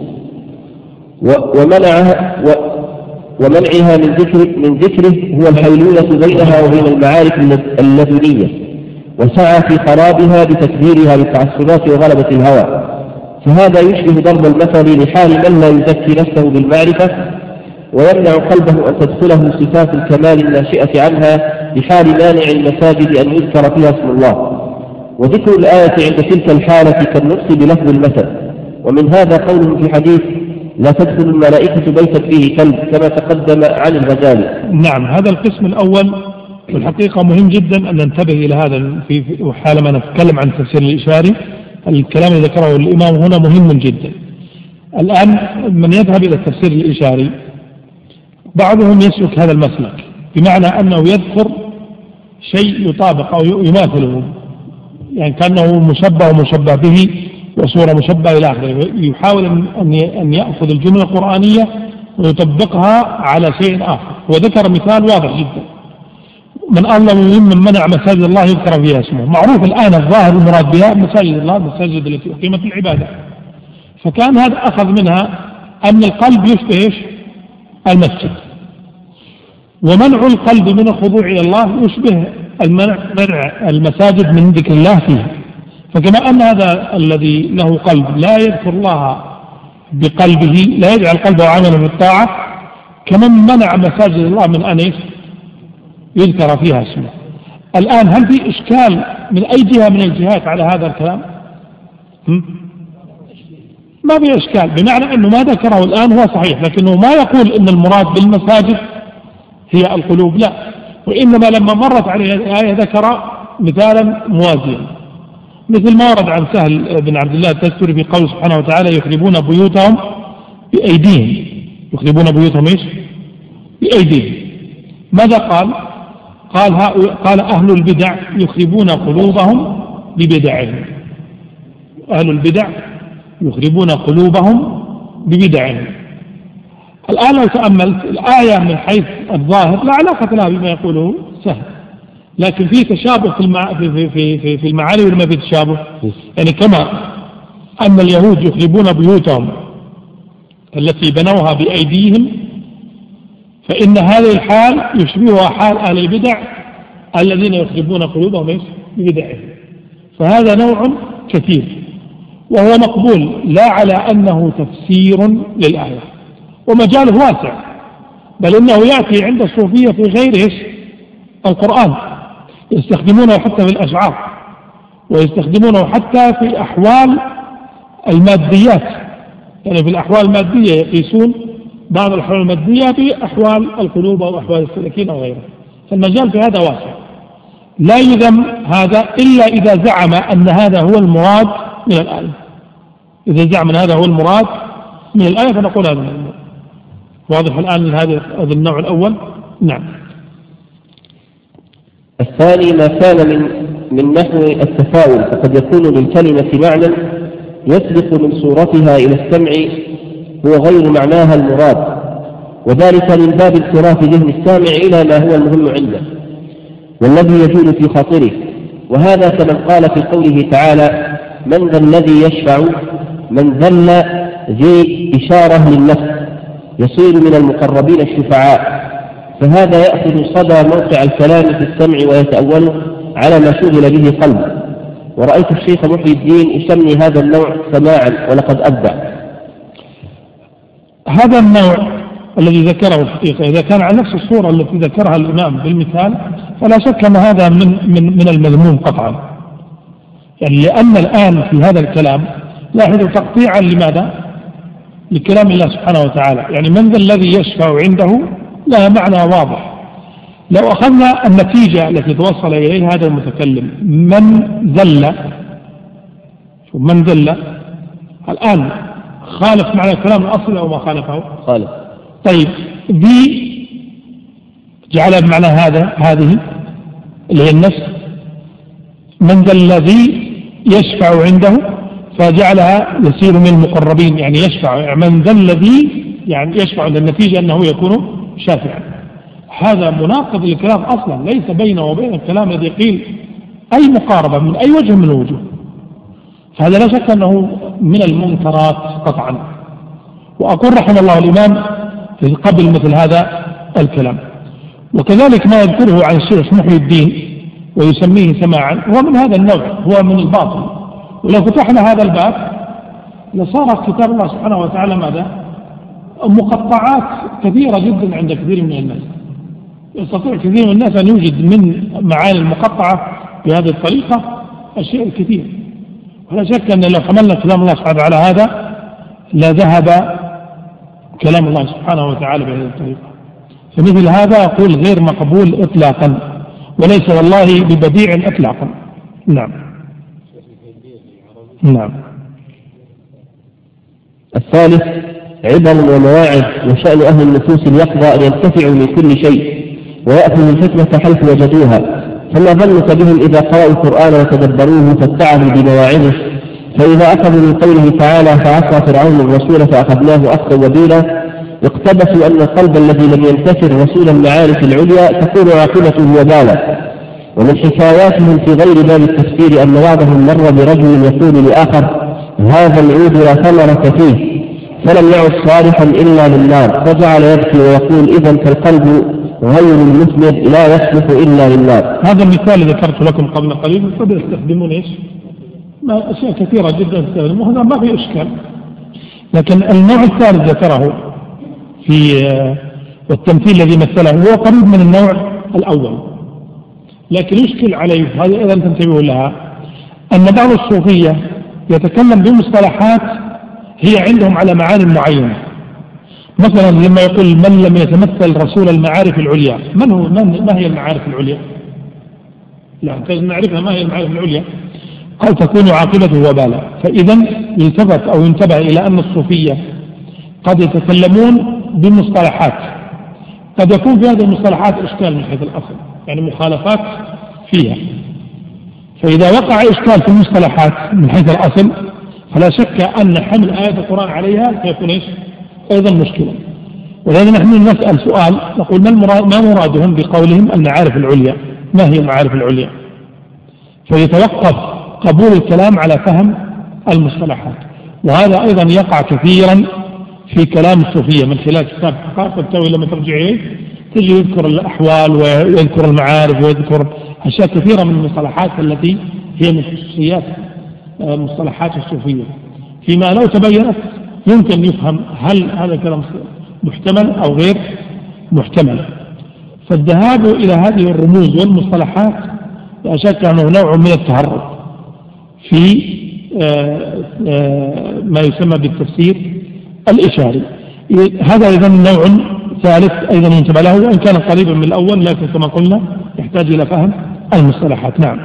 ومنعها و ومنعها من ذكر من ذكره هو الحيلولة بينها وبين المعارف اللدنية، وسعى في خرابها بتكبيرها بالتعصبات وغلبة الهوى. فهذا يشبه ضرب المثل لحال من لا يزكي نفسه بالمعرفة ويمنع قلبه أن تدخله صفات الكمال الناشئة عنها لحال مانع المساجد أن يذكر فيها اسم الله. وذكر الآية عند تلك الحالة كالنطق بلفظ المثل. ومن هذا قوله في حديث: لا تدخل الملائكة بيتا فيه كلب، كما تقدم عن الغزالي. نعم. هذا القسم الأول في الحقيقة مهم جدا أن ننتبه إلى هذا في حالما نتكلم عن التفسير الإشاري. الكلام الذي ذكره الإمام هنا مهم جدا. الآن من يذهب إلى التفسير الإشاري بعضهم يسلك هذا المسلك، بمعنى أنه يذكر شيء يطابق أو يماثله، يعني كأنه مشبه ومشبه به وصورة مشبهة إلى آخره، يحاول أن يأخذ الجملة القرآنية ويطبقها على شيء آخر. وذكر مثال واضح جدا: من أظلم ممن منع مساجد الله يذكر فيها اسمه. معروف الآن الظاهر المراد بها مساجد الله، المساجد التي أقيمت العبادة. فكان هذا أخذ منها أن القلب يشبه المسجد، ومنع القلب من الخضوع إلى الله يشبه المنع منع المساجد من ذكر الله فيها. فكما أن هذا الذي له قلب لا يذكر الله بقلبه، لا يجعل قلبه عملا بالطاعة، كمن منع مساجد الله من أن يذكر فيها اسمه. الآن هل في إشكال من أي جهة من الجهات على هذا الكلام؟ ما في إشكال، بمعنى أنه ما ذكره الآن هو صحيح، لكنه ما يقول أن المراد بالمساجد هي القلوب، لا، وإنما لما مرت عليه الآية ذكر مثالا موازيا، مثل ما ورد عن سهل بن عبد الله التستري في قوله سبحانه وتعالى يخربون بيوتهم بأيديهم. يخربون بيوتهم إيش؟ بأيديهم. ماذا قال؟ قال, قال أهل البدع يخربون قلوبهم ببدعهم. أهل البدع يخربون قلوبهم ببدعهم. الآن لو تأملت الآية من حيث الظاهر لا علاقة لها بما يقوله سهل، لكن في تشابه في المع... في في في, في المعاني ولا ما في تشابه؟ يعني كما أن اليهود يخربون بيوتهم التي بنوها بأيديهم، فإن هذه الحال يشبهها حال أهل البدع الذين يخربون قلوبهم ببدعهم. فهذا نوع كثير وهو مقبول لا على أنه تفسير للآية، ومجاله واسع، بل إنه يأتي عند الصوفية في غير القرآن، يستخدمونه حتى في الأشعار، ويستخدمونه حتى في أحوال الماديات، يعني في الأحوال المادية يقيسون بعض الأحوال المادية بأحوال القلوب أو أحوال السلكين أو غيره. فالمجال في هذا واسع، لا يذم هذا إلا إذا زعم أن هذا هو المراد من الآية. إذا زعم أن هذا هو المراد من الآية فنقول هذا من المراد. واضح الآن هذا النوع الأول؟ نعم. الثاني ما كان من من نحو التفاؤل، فقد يكون للكلمة معنى يسبق من صورتها إلى السمع هو غير معناها المراد، وذلك من باب انصراف ذهن السامع إلى ما هو المهم عنده والذي يجول في خاطره. وهذا كمن قال في قوله تعالى من ذا الذي يشفع، من ذل ذي إشارة للنفس يصير من المقربين الشفعاء، فهذا يأخذ صدى موقع الكلام في السمع ويتأوله على ما شغل به قلب. ورأيت الشيخ محي الدين يسمي هذا النوع سماعا ولقد أبدع. هذا النوع الذي ذكره الحقيقة إذا كان على نفس الصورة التي ذكرها الإمام بالمثال فلا شك أن هذا من من من المذموم قطعا، يعني لأن الآن في هذا الكلام لاحظوا تقطيعا لماذا؟ لكلام الله سبحانه وتعالى. يعني من ذا الذي يشفع عنده لها معنى واضح. لو أخذنا النتيجة التي توصل إليها هذا المتكلم من ذل، من ذل الآن خالف معنى الكلام الأصلي أو ما خالفه؟ خالف. طيب ذي جعل بمعنى هذا هذه اللي هي النفس، من ذا الذي يشفع عنده فجعلها يصير من المقربين، يعني يشفع من ذا الذي يعني يشفع عند النتيجة أنه يكون شافعا. هذا مناقض للكلام أصلا، ليس بينه وبين الكلام الذي قيل أي مقاربة من أي وجه من الوجوه. فهذا لا شك أنه من المنكرات قطعا. وأقول رحمه الله الإمام قبل مثل هذا الكلام. وكذلك ما يذكره عن الشيخ محي الدين ويسميه سماعا هو من هذا النوع، هو من الباطل. ولو فتحنا هذا الباب لصار كتاب الله سبحانه وتعالى ماذا؟ مقطعات كثيرة جدا عند كثير من الناس. يستطيع كثير من الناس أن يوجد من معاني المقطعة بهذه الطريقة الشيء الكثير. ولا شك أن لو حملنا كلام الله سبحانه وتعالى هذا لا ذهب كلام الله سبحانه وتعالى بهذه الطريقة. فمثل هذا أقول غير مقبول إطلاقا، وليس والله ببديع إطلاقا. نعم. نعم. الثالث عبر ومواعظ، وشأن أهل النفوس اليقظة أن ينتفعوا من كل شيء ويأخذوا الحكمة حيث وجدوها. فما ظنك بهم إذا قرأوا القرآن وتدبروه فاتعظوا بمواعظه؟ فإذا أخذوا من قوله تعالى فعصى فرعون الرسول فأخذناه أخذا وبيلا، اقتبسوا أن القلب الذي لم ينتفر رسول المعارف العليا تكون عاقبته وبالا. ومن حكاياتهم في غير باب التفسير أن بعضهم مر برجل يقول لآخر هذا العود لا ثمرة فيه، فلم يعد صالحا إلا للنار، فجعل يبكي ويقول إذا فالقلب غير المثمر لا يصلح إلا للنار. هذا المثال الذي ذكرت لكم قبل قليل قد يستخدمون إيش؟ ما أشياء كثيرة جدا تستخدمون، وهذا ما في إشكال. لكن النوع الثالث ذكره في والتمثيل الذي مثله هو قريب من النوع الأول، لكن يشكل عليه هذه أيضا تنتبهوا لها، أن بعض الصوفية يتكلم بمصطلحات هي عندهم على معاني معينة. مثلا لما يقول من لم يتمثل رسول المعارف العليا، من هو من ما هي المعارف العليا؟ لا نعرفها ما هي المعارف العليا، أو تكون عاقبته وبالا. فإذا يلتفت أو ينتبه إلى أن الصوفية قد يتكلمون بمصطلحات قد يكون في هذه المصطلحات إشكال من حيث الأصل، يعني مخالفات فيها. فإذا وقع إشكال في المصطلحات من حيث الأصل فلا شك أن حمل آيات القرآن عليها سيكون إيش؟ أيضا مشكلة. ولذلك نحن نسأل سؤال نقول ما, المراد ما مرادهم بقولهم المعارف العليا؟ ما هي المعارف العليا؟ فيتوقف قبول الكلام على فهم المصطلحات. وهذا أيضا يقع كثيرا في كلام الصوفية من خلال كتاب حقائق التوحيد، لما ترجع إليه تجي يذكر الأحوال ويذكر المعارف ويذكر أشياء كثيرة من المصطلحات التي هي من خصوصيات مصطلحات الصوفية، فيما لو تبينت يمكن يفهم هل هذا الكلام محتمل أو غير محتمل. فالذهاب إلى هذه الرموز والمصطلحات لا شك أنه نوع من التهرب في ما يسمى بالتفسير الإشاري. هذا أيضا نوع ثالث أيضا ينتبه له، وإن كان قريبا من الأول لكن كما قلنا يحتاج إلى فهم المصطلحات. نعم.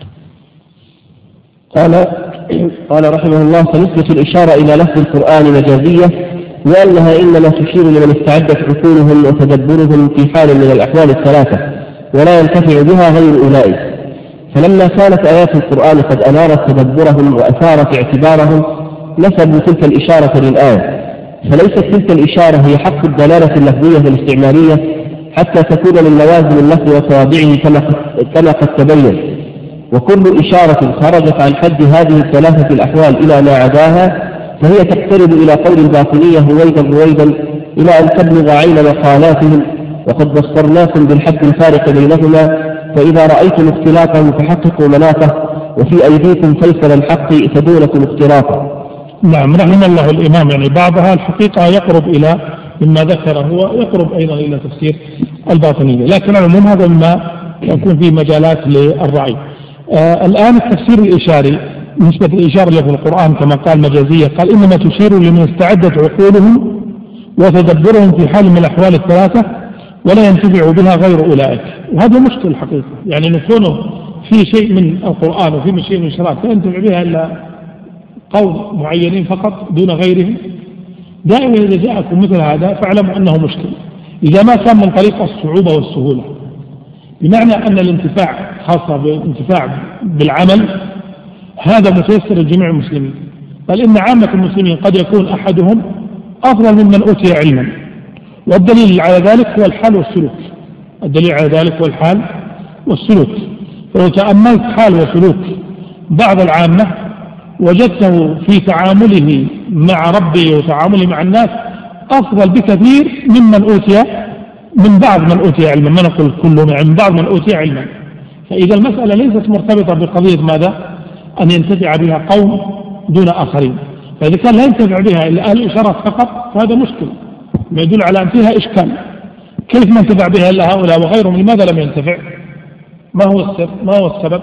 قال قال رحمه الله: فنسبة الإشارة إلى لفظ القرآن مجازية، لأنها إنما تشير لمن استعدت عقولهم وتدبرهم في حال من الأحوال الثلاثة، ولا ينتفع بها غير أولئك. فلما كانت آيات القرآن قد أنارت تدبرهم وأثارت اعتبارهم نسبوا تلك الإشارة للآية، فليست تلك الإشارة هي حق الدلالة اللفظية والاستعمالية حتى تكون من لوازم اللفظ وتوابعه كما قد تبين. وكل إشارة خرجت عن حد هذه الثلاثة الأحوال إلى ما عداها فهي تقترب إلى قول الباطنية هويدا رويدا إلى أن تبلغ عين مقالاتهم، وقد بصرناكم بالحد الفارق بينهما، فإذا رأيتم اختلاطه فحققوا مناطه، وفي أيديكم فيصل الحق فدونكم اختلاطه. نعم، رحمه الله الإمام. يعني بعضها الحقيقة يقرب إلى مما ذكره هو يقرب أيضا إلى تفسير الباطنية، لكن على العموم هذا مما يكون فيه مجالات للرعي. آه الآن التفسير الإشاري نسبة الإشارة له في القرآن كما قال مجازية، قال إنما تشير لمن استعدت عقولهم وتدبرهم في حال من الأحوال الثلاثة ولا ينتفع بها غير أولئك. وهذا مشكل الحقيقة، يعني نكونه في شيء من القرآن وفي شيء من الشرائع لا ينتفع بها إلا قوم معينين فقط دون غيرهم. دائما إذا جاءكم مثل هذا فاعلموا أنه مشكل، إذا ما كان من طريق الصعوبة والسهولة، بمعنى أن الانتفاع خاصة بالانتفاع بالعمل هذا متيسر لجميع المسلمين، بل إن عامة المسلمين قد يكون أحدهم أفضل ممن أوتي علما، والدليل على ذلك هو الحال والسلوك. الدليل على ذلك هو الحال والسلوك. فلو تأملت حال وسلوك بعض العامة وجدته في تعامله مع ربه وتعامله مع الناس أفضل بكثير ممن أوتي من بعض من أوتي علما، ما نقول كله، من بعض من أوتي علما. فإذا المسألة ليست مرتبطة بقضية ماذا؟ أن ينتفع بها قوم دون آخرين. فإذا كان لا ينتفع بها إلا أهل الإشارات فقط فهذا مشكل، ما يدل على أن فيها إشكال. كيف ما انتفع بها إلا هؤلاء وغيرهم لماذا لم ينتفع؟ ما هو السبب؟ ما هو السبب؟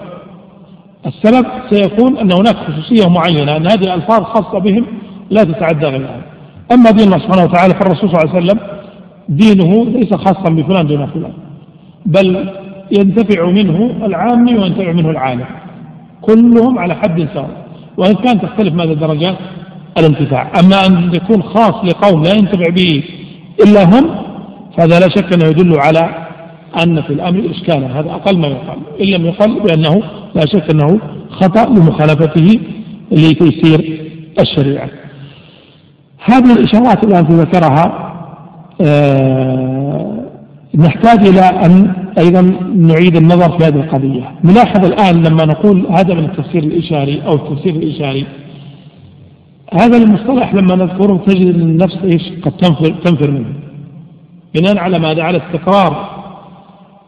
السبب سيكون أن هناك خصوصية معينة، أن هذه الألفاظ خاصة بهم لا تتعدى غيرها. أما دين الله سبحانه وتعالى فالرسول صلى الله عليه وسلم دينه ليس خاصا بفلان دون فلان، بل ينتفع منه العامي وينتفع منه العالم، كلهم على حد سواء، وإن كان تختلف ماذا درجات الانتفاع. أما أن يكون خاص لقوم لا ينتفع به إلا هم فهذا لا شك أنه يدل على أن في الأمر إشكالا، هذا أقل ما يقال، إن لم يقل بأنه لا شك أنه خطأ لمخالفته لتيسير الشريعة. هذه الإشارات التي ذكرها آه نحتاج إلى أن أيضا نعيد النظر في هذه القضية. نلاحظ الآن لما نقول هذا من التفسير الإشاري أو التفسير الإشاري، هذا المصطلح لما نذكره تجد النفس إيش قد تنفر, تنفر منه، بناء على ماذا؟ على استقرار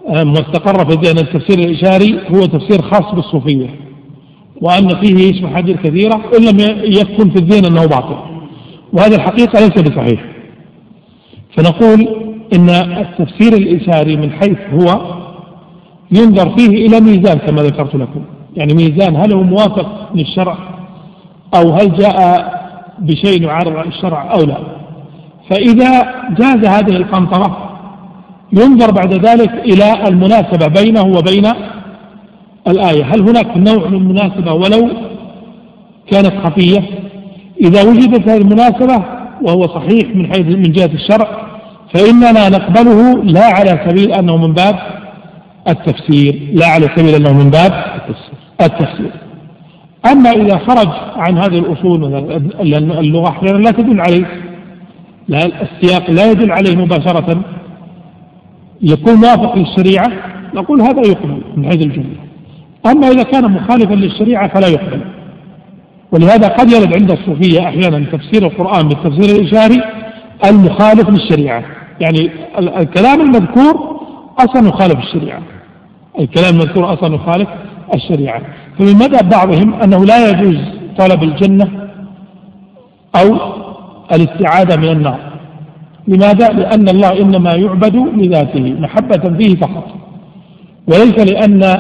واستقر في الذهن التفسير الإشاري هو تفسير خاص بالصوفية، وأن فيه يشمل محاذير كثيرة إن لم يكن في الذهن أنه باطل، وهذا الحقيقة ليس بصحيح. فنقول إن التفسير الإشاري من حيث هو ينظر فيه إلى ميزان كما ذكرت لكم، يعني ميزان هل هو موافق للشرع أو هل جاء بشيء يعارض الشرع أو لا. فإذا جاز هذه القنطرة ينظر بعد ذلك إلى المناسبة بينه وبين الآية، هل هناك نوع من المناسبة ولو كانت خفية؟ إذا وجدت هذه المناسبة وهو صحيح من حيث من جهة الشرع فإننا نقبله لا على سبيل أنه من باب التفسير، لا على سبيل أنه من باب التفسير. أما إذا خرج عن هذه الأصول اللغة أحيانا لا تدل عليه، لا السياق لا يدل عليه مباشرة، يكون موافق للشريعة، نقول هذا يقبل من حيث الجملة. أما إذا كان مخالفا للشريعة فلا يقبل. ولهذا قد يرد عند الصوفية أحيانا تفسير القرآن بالتفسير الإشاري المخالف للشريعة، يعني الكلام المذكور أصلا يخالف الشريعة، الكلام المذكور أصلا يخالف الشريعة. فمن مذهب بعضهم أنه لا يجوز طلب الجنة أو الاستعاذة من النار. لماذا؟ لأن الله إنما يعبد لذاته محبة فيه فقط، وليس لأن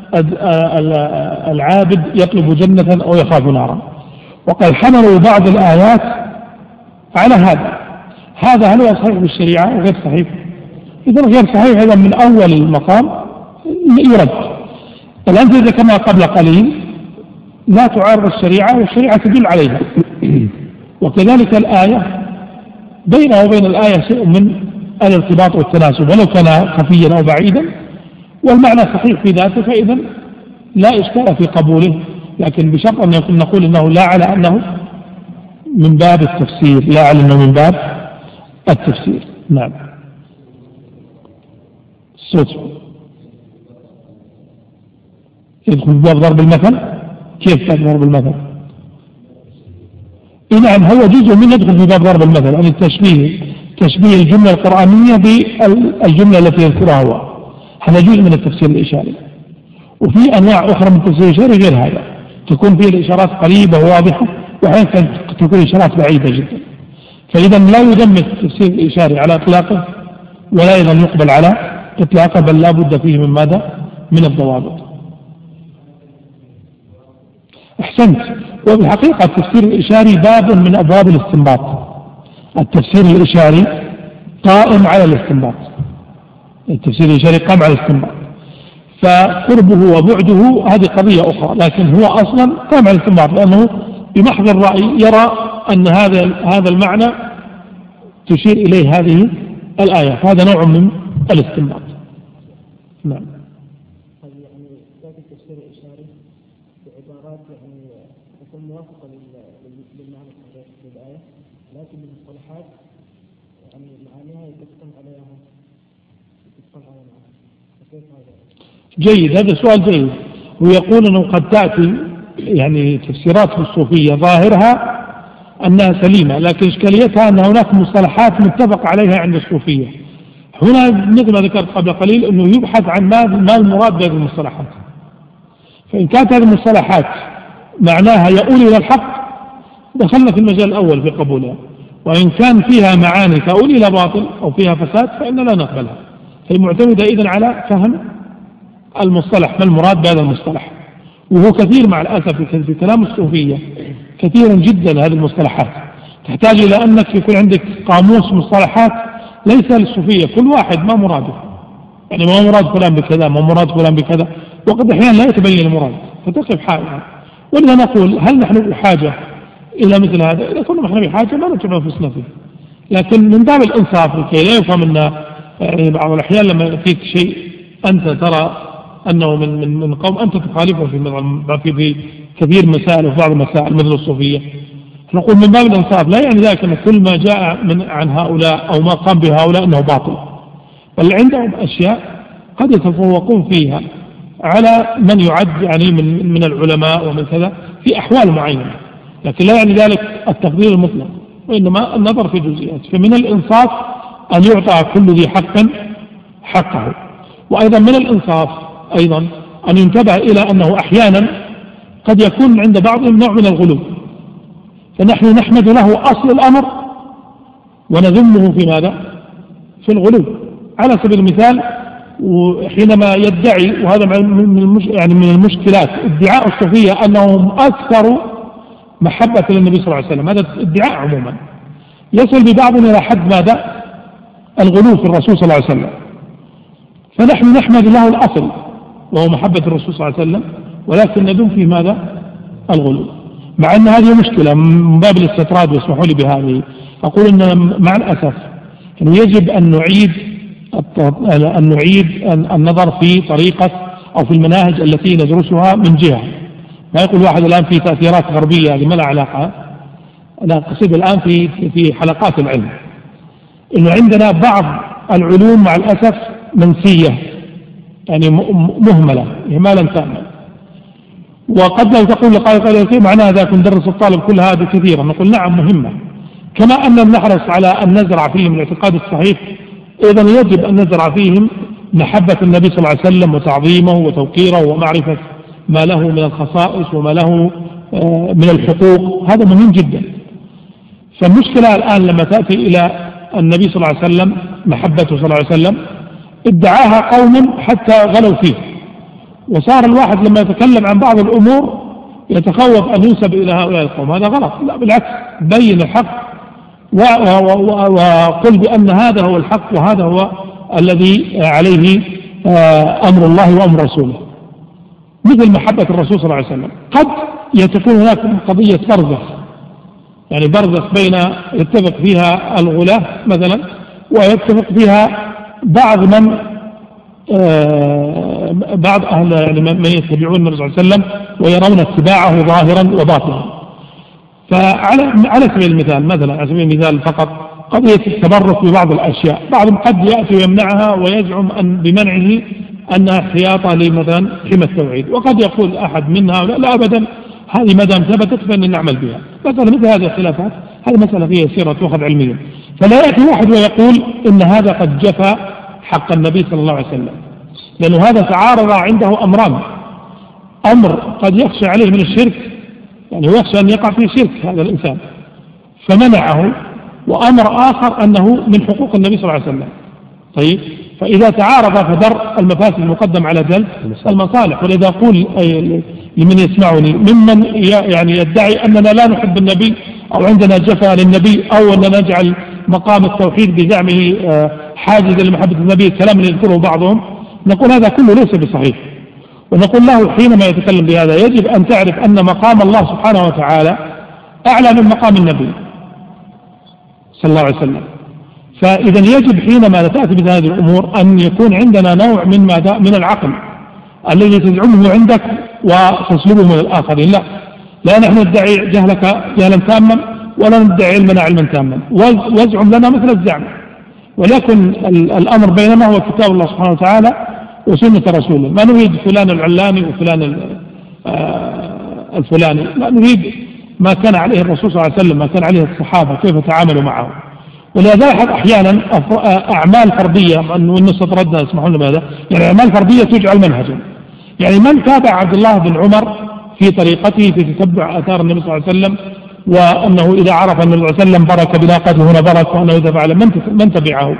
العابد يطلب جنة أو يخاف نارا. وقد حملوا بعض الآيات على هذا. هذا هل هو صحيح بالشريعة أو غير صحيح؟ إذا غير صحيح إذا من أول المقام يرد. الأمثلة كما قبل قليل لا تعارض الشريعة والشريعة تدل عليها، وكذلك الآية بينه وبين الآية شيء من الارتباط والتناسب ولو كان خفيا أو بعيدا، والمعنى صحيح في ذاته، فإذا لا إشكال في قبوله، لكن بشرط أن يكون نقول إنه لا على أنه من باب التفسير، لا على أنه من باب التفسير. نعم. الصوت يدخل باب ضرب المثل. كيف باب ضرب المثل؟ نعم، هو جزء من يدخل في باب ضرب المثل، يعني التشبيه، تشبيه الجملة القرآنية بالجملة التي يذكرها هو، هذا جزء من التفسير الإشاري. وفي أنواع أخرى من التفسير الإشاري غير هذا، تكون فيه الإشارات قريبة وواضحة، وأحيانا تكون إشارات بعيدة جدا. فإذا لا يدمج التفسير الإشاري على إطلاقه ولا أيضا يقبل على إطلاقه، بل لا بد فيه من ماذا؟ من الضوابط. أحسنت. وبالحقيقة التفسير الإشاري باب من أبواب الاستنباط. التفسير الإشاري قائم على الاستنباط، التفسير الإشاري قائم على الاستنباط، فقربه وبعده هذه قضية أخرى، لكن هو أصلا قائم على الاستنباط، لأنه بمحض الرأي يرى أن هذا هذا المعنى تشير إليه هذه الآية، فهذا نوع من الاستنباط. نعم. موافقة للمعنى الصحيح للآية، لكن المصطلحات يعني معانيها يتفقون عليها يتفقون على معانيها. كيف هذا؟ جيد، هذا سؤال جيد. ويقول أنه قد تأتي يعني تفسيرات الصوفية ظاهرها أنها سليمة، لكن إشكاليتها أن هناك مصطلحات متفق عليها عند الصوفية. هنا مثل ما ذكرت قبل قليل أنه يبحث عن ما المراد بهذه المصطلحات. فإن كانت هذه المصطلحات معناها يؤول إلى الحق دخلنا في المجال الأول في قبولها، وإن كان فيها معاني تؤول إلى باطل أو فيها فساد فإن لا نقبلها. هي معتمدة إذن على فهم المصطلح، ما المراد بهذا المصطلح. وهو كثير مع الأسف في كلام الصوفية كثيرا جدا هذه المصطلحات تحتاج إلى أنك يكون عندك قاموس مصطلحات ليس للصوفية، كل واحد ما مراده، يعني ما مراد فلان بكذا، ما مراد فلان بكذا، وقد أحيانا لا يتبين المراد فتقف حائرا. ولذا نقول هل نحن بحاجة إلى مثل هذا؟ إذا كنا نحن بحاجة ما نتبع أنفسنا فيه، لكن من باب الإنصاف لكي لا يفهم أن يعني بعض الأحيان لما يأتيك شيء أنت ترى أنه من من من قوم أنت تخالفه في في كثير مسائل وفي بعض المسائل مثل الصوفية، نقول من باب الإنصاف لا يعني ذلك أن كل ما جاء من عن هؤلاء أو ما قام به هؤلاء أنه باطل، بل عندهم أشياء قد يتفوقون فيها على من يعد يعني من من العلماء ومن كذا في أحوال معينة، لكن لا يعني ذلك التفضيل المطلق، وإنما النظر في جزئيات. فمن الإنصاف أن يعطى كل ذي حق حقه. وأيضا من الإنصاف أيضا أن ينتبه إلى أنه أحيانا قد يكون عند بعضهم نوع من الغلو، فنحن نحمد له أصل الأمر ونذمه في ماذا؟ في الغلو. على سبيل المثال حينما يدعي، وهذا من يعني من المشكلات، ادعاء الصوفية أنهم أكثر محبة للنبي صلى الله عليه وسلم، هذا ادعاء عموما يصل ببعضهم إلى حد ماذا؟ الغلو في الرسول صلى الله عليه وسلم. فنحن نحمد له الأصل وهو محبة الرسول صلى الله عليه وسلم، ولكن ندوم في ماذا؟ الغلو، مع أن هذه مشكلة من باب الاستطراد، واسمحوا لي بهذه. أقول أن مع الأسف أنه يجب أن نعيد أن نعيد النظر في طريقة أو في المناهج التي ندرسها من جهة. ما يقول واحد الآن في تأثيرات غربية، هذه ما لها علاقة. أنا أقصد الآن في في حلقات العلم إنه عندنا بعض العلوم مع الأسف منسية، يعني مهملة إهمالا تاما. وقد لو تقول لقائل قائل معناها ذاك ندرس الطالب كل هذا كثيرا، نقول نعم مهمة، كما أن نحرص على أن نزرع فيهم الاعتقاد الصحيح، إذن يجب أن نزرع فيهم محبة النبي صلى الله عليه وسلم وتعظيمه وتوقيره ومعرفة ما له من الخصائص وما له من الحقوق، هذا مهم جدا. فالمشكلة الآن لما تأتي إلى النبي صلى الله عليه وسلم محبته صلى الله عليه وسلم ادعاها قوم حتى غلوا فيه، وصار الواحد لما يتكلم عن بعض الأمور يتخوف أن ينسب إلى هؤلاء القوم، هذا غلط. لا بالعكس، بين الحق وقل بأن هذا هو الحق وهذا هو الذي عليه أمر الله وأمر رسوله، مثل محبة الرسول صلى الله عليه وسلم. قد يتكون هناك قضية برزخ، يعني برزخ بين يتفق فيها الغلاة مثلا ويتفق فيها بعض من آه بعض أهل يعني من يتبعون النبي صلى الله عليه وسلم ويرون اتباعه ظاهرا وباطنا. فعلى على سبيل المثال مثلا على سبيل المثال فقط قضية التبرك ببعض الأشياء، بعضهم قد يأتي ويمنعها ويزعم أن بمنعه أنها حياطة لمثلا حمى التوحيد، وقد يقول أحد منها لا, لا أبدا، هذه ما دام ثبتت فإن نعمل بها. مثلا مثل هذه الخلافات، هذه مسألة فيها يسيرة تؤخذ علميا، فلا يأتي واحد ويقول إن هذا قد جفى حق النبي صلى الله عليه وسلم، لأنه هذا تعارض عنده أمران: أمر قد يخشى عليه من الشرك، يعني يخشى أن يقع في شرك هذا الإنسان فمنعه، وأمر آخر أنه من حقوق النبي صلى الله عليه وسلم. طيب، فإذا تعارض فدر المفاسد المقدم على جلب المصالح. ولذا أقول لمن يسمعني ممن يعني يدعي أننا لا نحب النبي أو عندنا جفا للنبي أو أننا نجعل مقام التوحيد بزعمه حاجزا لمحبة النبي، الكلام اللي يذكره بعضهم، نقول هذا كله ليس بصحيح. ونقول له حينما يتكلم بهذا يجب أن تعرف أن مقام الله سبحانه وتعالى أعلى من مقام النبي صلى الله عليه وسلم. فإذا يجب حينما تأتي بهذه الأمور أن يكون عندنا نوع من ماذا؟ من العقل الذي تزعمه عندك وتسلبه من الآخرين. لا لا نحن ندعي جهلك جهلا تاما ولا ندعي علمنا علما تاما، وازعم لنا مثل الزعم، ولكن الأمر بيننا هو كتاب الله سبحانه وتعالى وسنة رسوله. ما نريد فلان العلاني وفلان الفلاني، لا نريد ما كان عليه الرسول صلى الله عليه وسلم، ما كان عليه الصحابة كيف تعاملوا معه. ولذا أحيانا أعمال فردية، وإن استطردنا اسمحوا لنا بهذا، يعني أعمال فردية تجعل منهجا. يعني من تابع عبد الله بن عمر في طريقته في تتبع آثار النبي صلى الله عليه وسلم، وأنه إذا عرف أن النبي صلى الله عليه وسلم برك بناقته هنا برك، وأنه إذا فعل من تبعه؟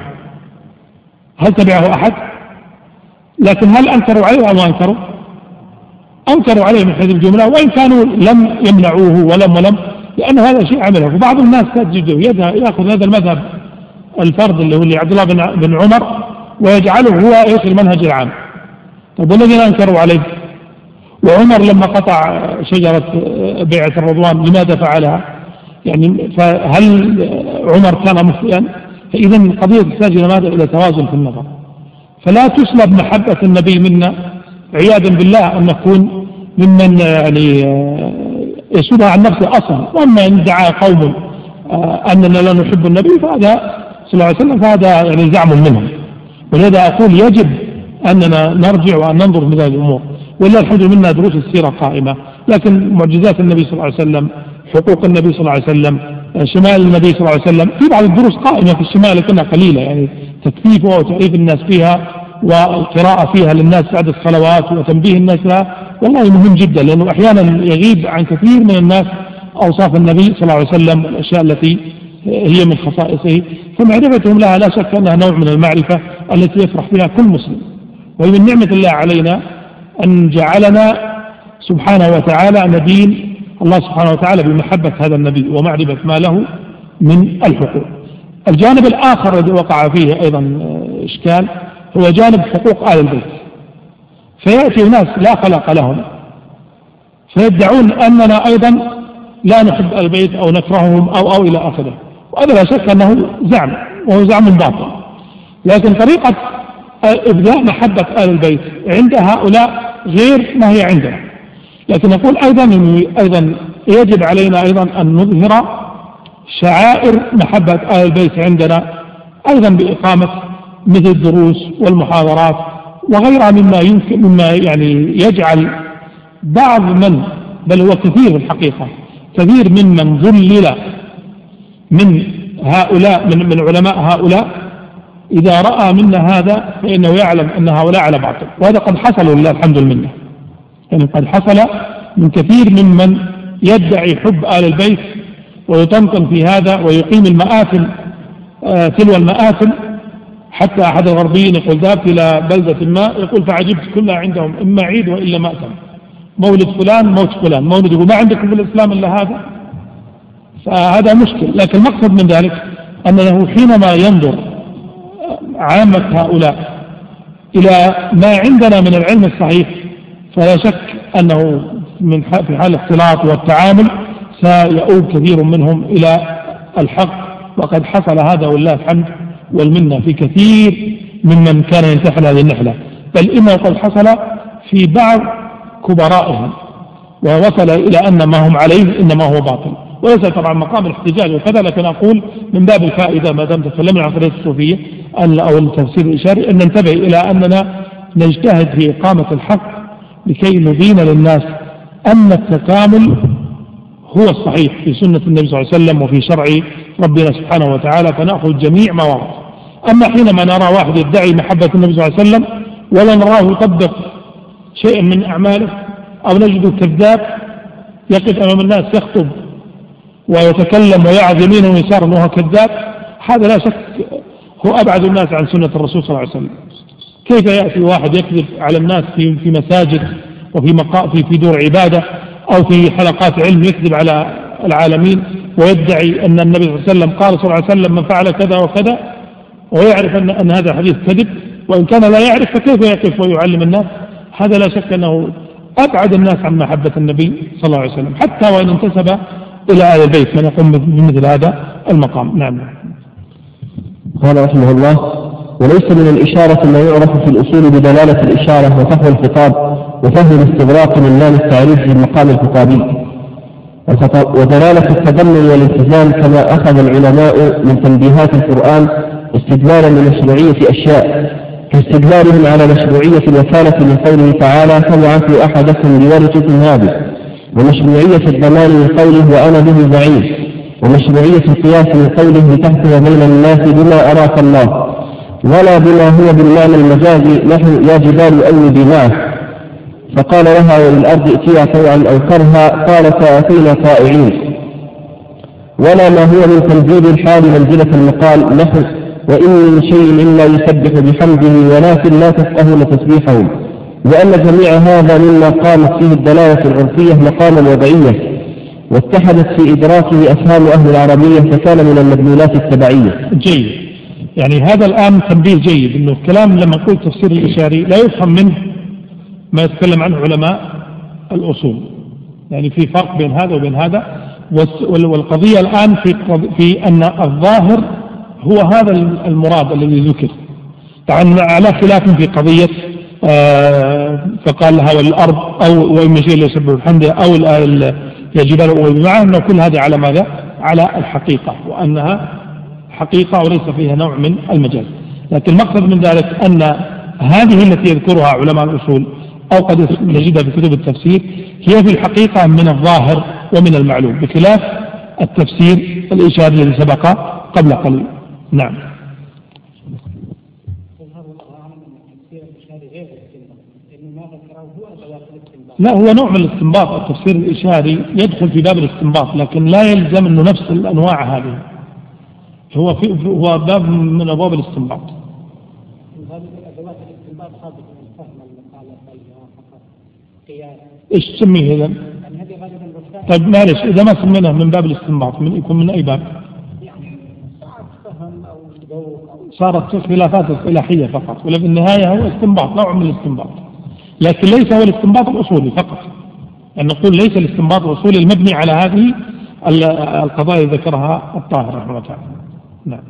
هل تبعه أحد؟ لكن هل أنكروا عليه أو ما أنكروا؟ أنكروا عليه من حيث الجملة، وإن كانوا لم يمنعوه ولم ولم لأن هذا شيء عمله. وبعض الناس تجده يأخذ هذا المذهب الفرد اللي هو اللي عبد الله بن عمر ويجعله هو ايش المنهج العام. طيب والذين أنكروا عليه؟ وعمر لما قطع شجرة بيعة الرضوان لماذا فعلها؟ يعني فهل عمر كان مخطئا؟ فإذا القضية تحتاج إلى ماذا؟ إلى توازن في النظر. فلا تسلب محبة النبي منا عياذا بالله أن نكون ممن يعني يسودها عن نفسه أصلا. وأما إن دعا قوم أننا لا نحب النبي فهذا صلى الله عليه وسلم فهذا يعني زعم منهم. ولذا أقول يجب أننا نرجع وأن ننظر في هذه الأمور. ولا الحمد منا دروس السيرة قائمة، لكن معجزات النبي صلى الله عليه وسلم، حقوق النبي صلى الله عليه وسلم، شمال النبي صلى الله عليه وسلم، في بعض الدروس قائمة في الشمال لكنها قليلة، يعني تكثيفها وتعريف الناس فيها والقراءة فيها للناس بعد الصلوات وتنبيه الناس لها والله مهم جدا، لأنه أحيانا يغيب عن كثير من الناس أوصاف النبي صلى الله عليه وسلم والأشياء التي هي من خصائصه، فمعرفتهم لها لا شك أنها نوع من المعرفة التي يفرح بها كل مسلم. وهي من نعمة الله علينا أن جعلنا سبحانه وتعالى ندين الله سبحانه وتعالى بمحبة هذا النبي ومعرفة ما له من الحقوق. الجانب الآخر الذي وقع فيه أيضا إشكال هو جانب حقوق آل البيت، فيأتي ناس لا خلق لهم فيدعون أننا أيضا لا نحب آل البيت أو نكرههم أو أو إلى آخره، وهذا لا شك أنه زعم وهو زعم باطل. لكن طريقة إبداء محبة آل البيت عند هؤلاء غير ما هي عندنا. لكن نقول أيضا أيضا يجب علينا أيضا أن نظهر شعائر محبة آل البيت عندنا أيضا بإقامة مثل الدروس والمحاضرات وغيرها مما يمكن مما يعني يجعل بعض من بل هو كثير الحقيقة كثير ممن ضلل من هؤلاء من, من علماء هؤلاء إذا رأى منا هذا فإنه يعلم أن هؤلاء على باطل، وهذا قد حصل لله الحمد لله. يعني قد حصل من كثير ممن يدعي حب آل البيت ويطمطم في هذا ويقيم المآثم آه تلو المآثم، حتى أحد الغربيين يقول ذهبت إلى بلدة ما يقول فعجبت كلها عندهم إما عيد وإلا مأثم، مولد فلان موت فلان مولد، وما عندكم في الإسلام إلا هذا، فهذا مشكل. لكن المقصد من ذلك أنه حينما ينظر عامة هؤلاء إلى ما عندنا من العلم الصحيح فلا شك أنه من في حال الاختلاط والتعامل سيؤول كثير منهم إلى الحق، وقد حصل هذا والله الحمد والمنة في كثير ممن كان ينتحل هذه النحلة، بل إنه قد حصل في بعض كبرائهم ووصل إلى أن ما هم عليه إنما هو باطل. وليس طبعا مقام الاحتجاج وكذا، لكن أقول من باب الفائدة ما دام تكلمنا عن قضية الصوفية أو التفسير الإشاري أن ننتبه إلى أننا نجتهد في إقامة الحق لكي نبين للناس أن التكامل هو الصحيح في سنة النبي صلى الله عليه وسلم وفي شرع ربنا سبحانه وتعالى، فنأخذ جميع ما ورد. أما حينما نرى واحد يدعي محبة النبي صلى الله عليه وسلم ولا نراه يطبق شيئا من أعماله، أو نجده كذاب يقف أمام الناس يخطب ويتكلم ويعظ يمينه ويساره وهو كذاب، هذا لا شك هو أبعد الناس عن سنة الرسول صلى الله عليه وسلم. كيف يأتي واحد يكذب على الناس في في مساجد وفي مقا في في دور عبادة أو في حلقات علم يكذب على العالمين ويدعي أن النبي صلى الله عليه وسلم قال صلى الله عليه وسلم من فعل كذا وكذا، ويعرف أن أن هذا الحديث كذب، وإن كان لا يعرف فكيف يقف ويعلم الناس؟ هذا لا شك أنه أبعد الناس عن محبة النبي صلى الله عليه وسلم، حتى وإن انتسب إلى آل البيت من يقوم بمثل هذا المقام. نعم. قال رحمه الله: وليس من الإشارة ما يعرف في الأصول بدلالة الإشارة وفهم الخطاب وفهم الاستغراق من لام التعريف في المقام الخطابي، ودلالة التضمن والالتزام كما أخذ العلماء من تنبيهات القرآن استدلالا لمشروعية أشياء كاستدلالهم على مشروعية الوكالة من قوله تعالى: فابعثوا أحدكم بورقكم هذه، ومشروعية الضمان من قوله: وأنا به زعيم، ومشروعية القياس من قوله: لتحكم بين الناس بما أراك الله، ولا بما هو بالمعنى المجازي نحو يا جبال أوي بماء، فقال لها وللأرض ائتيا طوعا أو كرها قالتا أتينا طائعين، ولا ما هو من تنزيل الحال منزلة المقال نحو وإن من شيء إلا يسبح بحمده ولكن لا تفقهون تسبيحهم، وأن جميع هذا مما قامت فيه الدلالة العرفية مقاما وضعية واتحدت في إدراكه أفهام أهل العربية فكان من المدلولات التبعية. جيد، يعني هذا الآن تنبيه جيد، إنه الكلام لما نقول تفسير الإشاري لا يفهم منه ما يتكلم عنه علماء الأصول، يعني في فرق بين هذا وبين هذا. والقضية الآن في, في أن الظاهر هو هذا المراد الذي ذكر، طبعا على خلاف في قضية آه فقال لها والأرض أو وإن شيء لا يسبح بحمده أو يا جبال أوي، بمعنى أن كل هذه على ماذا؟ على الحقيقة، وأنها حقيقة وليس فيها نوع من المجاز. لكن المقصد من ذلك أن هذه التي يذكرها علماء الأصول أو قد نجدها في كتب التفسير هي في الحقيقة من الظاهر ومن المعلوم، بخلاف التفسير الإشاري الذي سبق قبل قليل. نعم. هذا الله أعلم أن التفسير لا، هو نوع من الاستنباط. التفسير الإشاري يدخل في باب الاستنباط، لكن لا يلزم أنه نفس الأنواع هذه. هو في هو باب من أبواب الاستنباط. إيش تسميه إذا؟ طيب معلش، إذا ما سميناه من باب الاستنباط من يكون من أي باب؟ صارت خلافات اصطلاحية فقط، ولا في النهاية هو استنباط، نوع من الاستنباط، لكن ليس هو الاستنباط الأصولي فقط. يعني نقول ليس الاستنباط الأصولي المبني على هذه القضايا ذكرها الطاهر رحمه الله تعالى. نعم.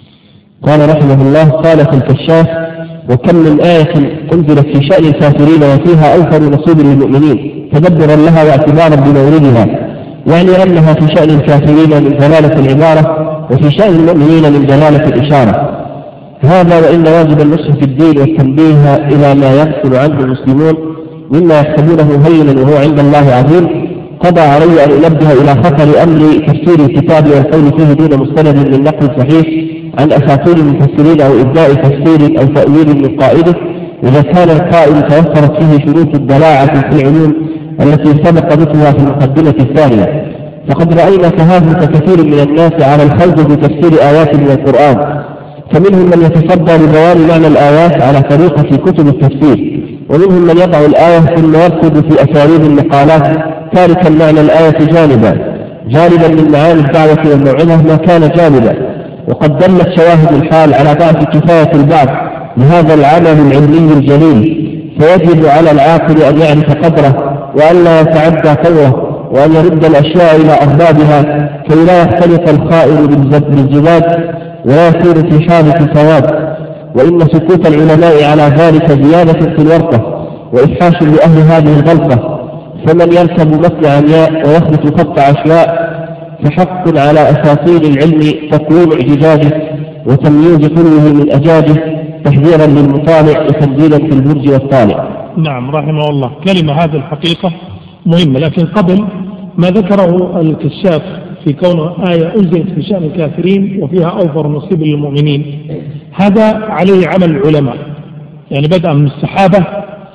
قال رحمه الله: قال في الكشاف: وكم من آية أنزلت في شأن الكافرين وفيها أوفر نصيب للمؤمنين تدبرا لها واعتبارا بموردها، يعني أنها في شأن الكافرين من دلالة العبارة، وفي شأن المؤمنين من دلالة الإشارة. هذا وإن واجب النصح في الدين والتنبيه إلى ما يغفل عنه المسلمون مما يحسبونه هينا وهو عند الله عظيم، قضى علي أن أنبه إلى خطر أمر تفسير الكتاب والقول فيه دون مستند من نقل صحيح عن أساطير المفسرين أو إبداء تفسير أو تأويل من قائله، إذا كان القائل توفرت فيه شروط الدلاعة في العلوم التي سبق ذكرها في المقدمة الثانية. فقد رأينا تهافت كثير من الناس على الخوض في تفسير آيات من القرآن، فمنهم من يتصدى لبيان معنى الآيات على طريقة كتب التفسير، ومنهم من يضع الآية ثم يركض في أساليب المقالات تاركا معنى الآية جانبا جانبا من معاني الدعوة والموعظة ما كان جانبا. وقد دلت شواهد الحال على ضعف كفاية البعض لهذا العمل العلمي الجليل، فيجب على العاقل أن يعرف قدره وأن لا يتعدى قوه، وأن يرد الأشياء إلى أربابها كي لا يختلط الخائن بالجباد ولا يصير في حادث ثواب. وإن سكوت العلماء على ذلك زيادة في الورطة وإفحاش لأهل هذه الغلطة، فمن يركب مطلع عمياء ويخلط خط عشواء فحق على أساطير العلم تقويم اعتجاجه وتمييز كله من أجاجه تحذيرا للمطالع وتنزيلا في البرج والطالع. نعم رحمه الله. كلمة هذه الحقيقة مهمة، لكن قبل ما ذكره الكشاف في كونه آية أنزلت في شأن الكافرين وفيها أوفر نصيب للمؤمنين، هذا عليه عمل العلماء، يعني بدأ من الصحابة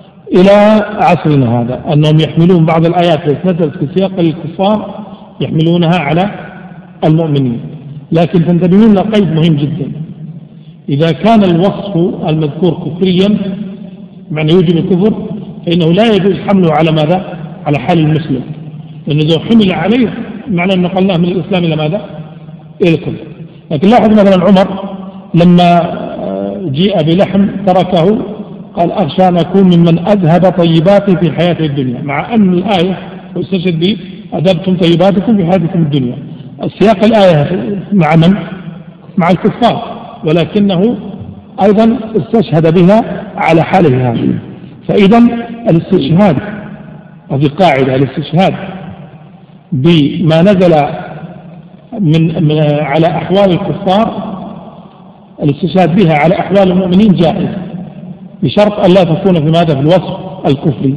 إلى عصرنا هذا، أنهم يحملون بعض الآيات التي نزلت في سياق الكفار يحملونها على المؤمنين. لكن تنتبهون لقيد مهم جدا: إذا كان الوصف المذكور كفريا معنى يوجب الكفر، فإنه لا يجوز حمله على ماذا؟ على حال المسلم، لأنه إذا حمل عليه معنى أن نقلناه من الإسلام إلى ماذا؟ إلى الكفر. لكن لاحظ مثلا عمر لما جيء بلحم تركه، قال: أخشى أن أكون ممن أذهب طيباتي في حياة الدنيا، مع أن الآية واستشهد به: أذهبتم طيباتكم في حياتكم الدنيا. السياق الآية مع من؟ مع الكفار، ولكنه أيضا استشهد بها على حاله هذه. فإذا الاستشهاد، هذه قاعدة، الاستشهاد بما نزل من, من على أحوال الكفار، الاستشهاد بها على أحوال المؤمنين جائز، بشرط أن لا تكون في ماذا؟ في الوصف الكفري.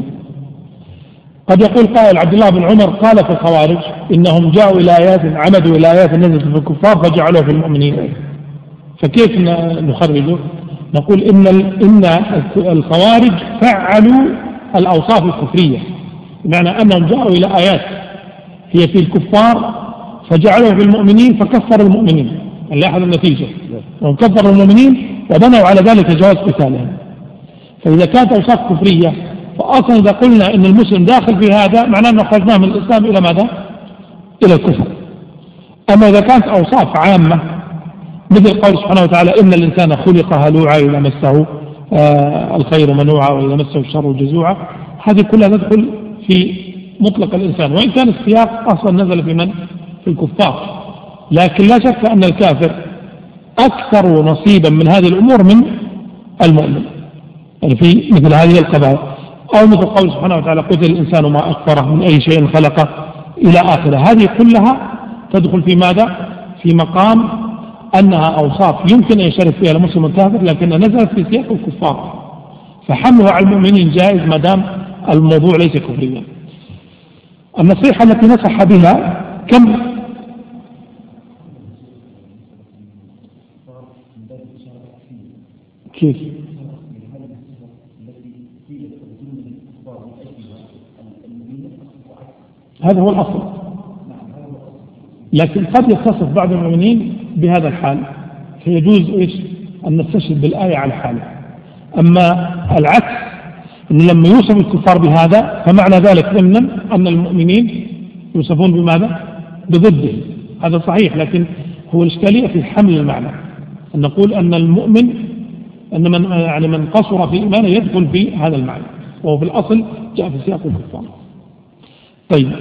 قد يقول قائل: عبد الله بن عمر قال في الخوارج إنهم جاءوا إلى آيات، عمدوا إلى آيات نزلت في الكفار فجعلوها في المؤمنين، فكيف نخرجه؟ نقول إن إن الخوارج فعلوا الأوصاف الكفرية، بمعنى أنهم جاءوا إلى آيات هي في الكفار فجعلوها في المؤمنين فكفروا المؤمنين. نلاحظ النتيجة، هم كفروا المؤمنين وبنوا على ذلك جواز قتالهم. فإذا كانت أوصاف كفرية، فأصلا إذا قلنا إن المسلم داخل في هذا معناه أنه خرجناه من الإسلام إلى ماذا؟ إلى الكفر. أما إذا كانت أوصاف عامة مثل قول سبحانه وتعالى: إن الإنسان خلق هلوعا إذا مسه آه الخير منوعا وإذا مسه الشر جزوعا، هذه كلها تدخل في مطلق الإنسان، وإن كان السياق أصلا نزل في من؟ في الكفار. لكن لا شك أن الكافر أكثر نصيبا من هذه الأمور من المؤمن، يعني في مثل هذه القضايا، أو مثل قول سبحانه وتعالى: قتل الإنسان ما أكثره من أي شيء خلقه إلى آخره. هذه كلها تدخل في ماذا؟ في مقام أنها أوصاف يمكن أن يشارك فيها المسلم الكافر، لكنها نزلت في سياق الكفار، فحملها على المؤمنين جائز ما دام الموضوع ليس كفريا. النصيحة التي نصح بها كم كيف؟ هذا هو الأصل. لكن قد يتصف بعض المؤمنين بهذا الحال، فيجوز إيش أن نستشهد بالآية على حاله. أما العكس، أن لما يوصف الكفار بهذا فمعنى ذلك ضمنا أن المؤمنين يوصفون بماذا؟ بضده. هذا صحيح، لكن هو الإشكالية في حمل المعنى، أن نقول أن المؤمن أن من يعني من قصر في إيمانه يدخل في هذا المعنى، وهو في الأصل جاء في سياق الكفار. طيب،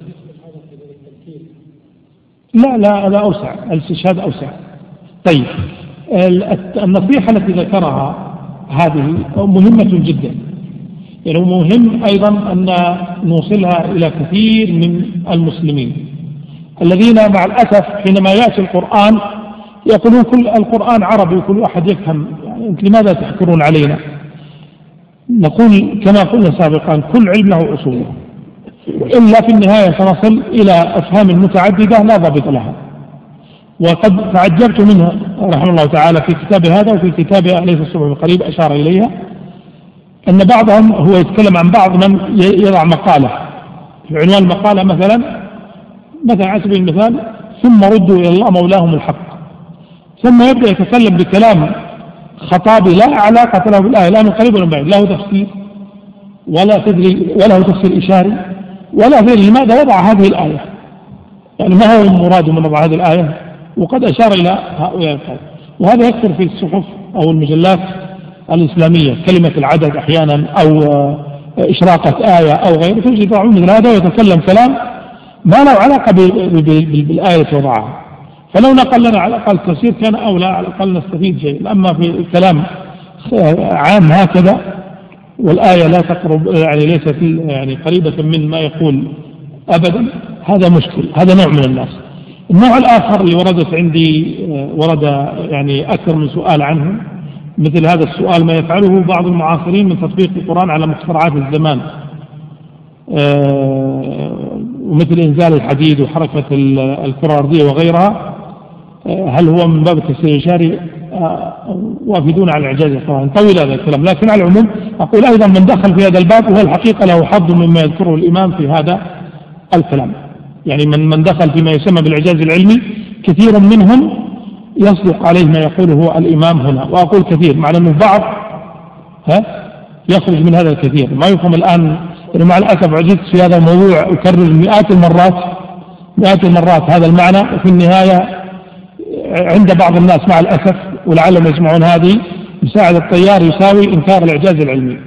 لا لا لا أوسع، الاستشهاد أوسع. طيب، النصيحة التي ذكرها هذه مهمة جدا، يعني مهم أيضا أن نوصلها إلى كثير من المسلمين الذين مع الأسف حينما يأتي القرآن يقولون كل القرآن عربي وكل واحد يفهم، يعني أنت لماذا تحكرون علينا؟ نقول كما قلنا سابقا كل علم له أصوله، إلا في النهاية سنصل إلى أفهام متعددة لا ضابط لها. وقد تعجبت منها رحمه الله تعالى في كتاب هذا وفي كتابه أليس الصبح بقريب أشار إليها، أن بعضهم هو يتكلم عن بعض من يضع مقالة في عنوان المقالة مثلا مثلا على سبيل المثال ثم ردوا إلى الله مولاهم الحق، ثم يبدأ يتكلم بكلام خطابي لا علاقة له بالآية لا من قريب ولا من بعيد، له تفسير ولا تدري وله تفسير إشاري ولا تدري لماذا وضع هذه الآية، يعني ما هو المراد من وضع هذه الآية، وقد أشار إلى هؤلاء القوم. وهذا يكثر في الصحف أو المجلات الإسلامية، كلمة العدد أحيانا أو إشراقة آية أو غيره، تجد يضعون مثل هذا ويتكلم كلام ما له علاقة بالآية وضعها. فلو نقل لنا على الأقل تفسير كان أولى، على الأقل نستفيد شيء. أما في الكلام عام هكذا والآية لا تقرب يعني ليست يعني قريبة من ما يقول أبدا، هذا مشكل، هذا نوع من الناس. النوع الآخر اللي وردت عندي ورد يعني أكثر من سؤال عنه، مثل هذا السؤال ما يفعله بعض المعاصرين من تطبيق القرآن على مخترعات الزمان، ومثل إنزال الحديد وحركة الكرة الأرضية وغيرها، هل هو من باب التفسير الإشاري؟ وافدون على الإعجاز طبعا طويل هذا الكلام، لكن على العموم أقول أيضا من دخل في هذا الباب وهو الحقيقة له حظ مما يذكره الإمام في هذا الكلام، يعني من من دخل فيما يسمى بالإعجاز العلمي كثير منهم يصدق عليه ما يقوله هو الإمام هنا. وأقول كثير مع أنه بعض ها يخرج من هذا الكثير، ما يفهم الآن. مع الأسف عجزت في هذا الموضوع أكرر مئات المرات مئات المرات هذا المعنى، وفي النهاية عند بعض الناس مع الأسف ولعلهم يسمعون هذه مساعد الطيار يساوي إنكار الإعجاز العلمي.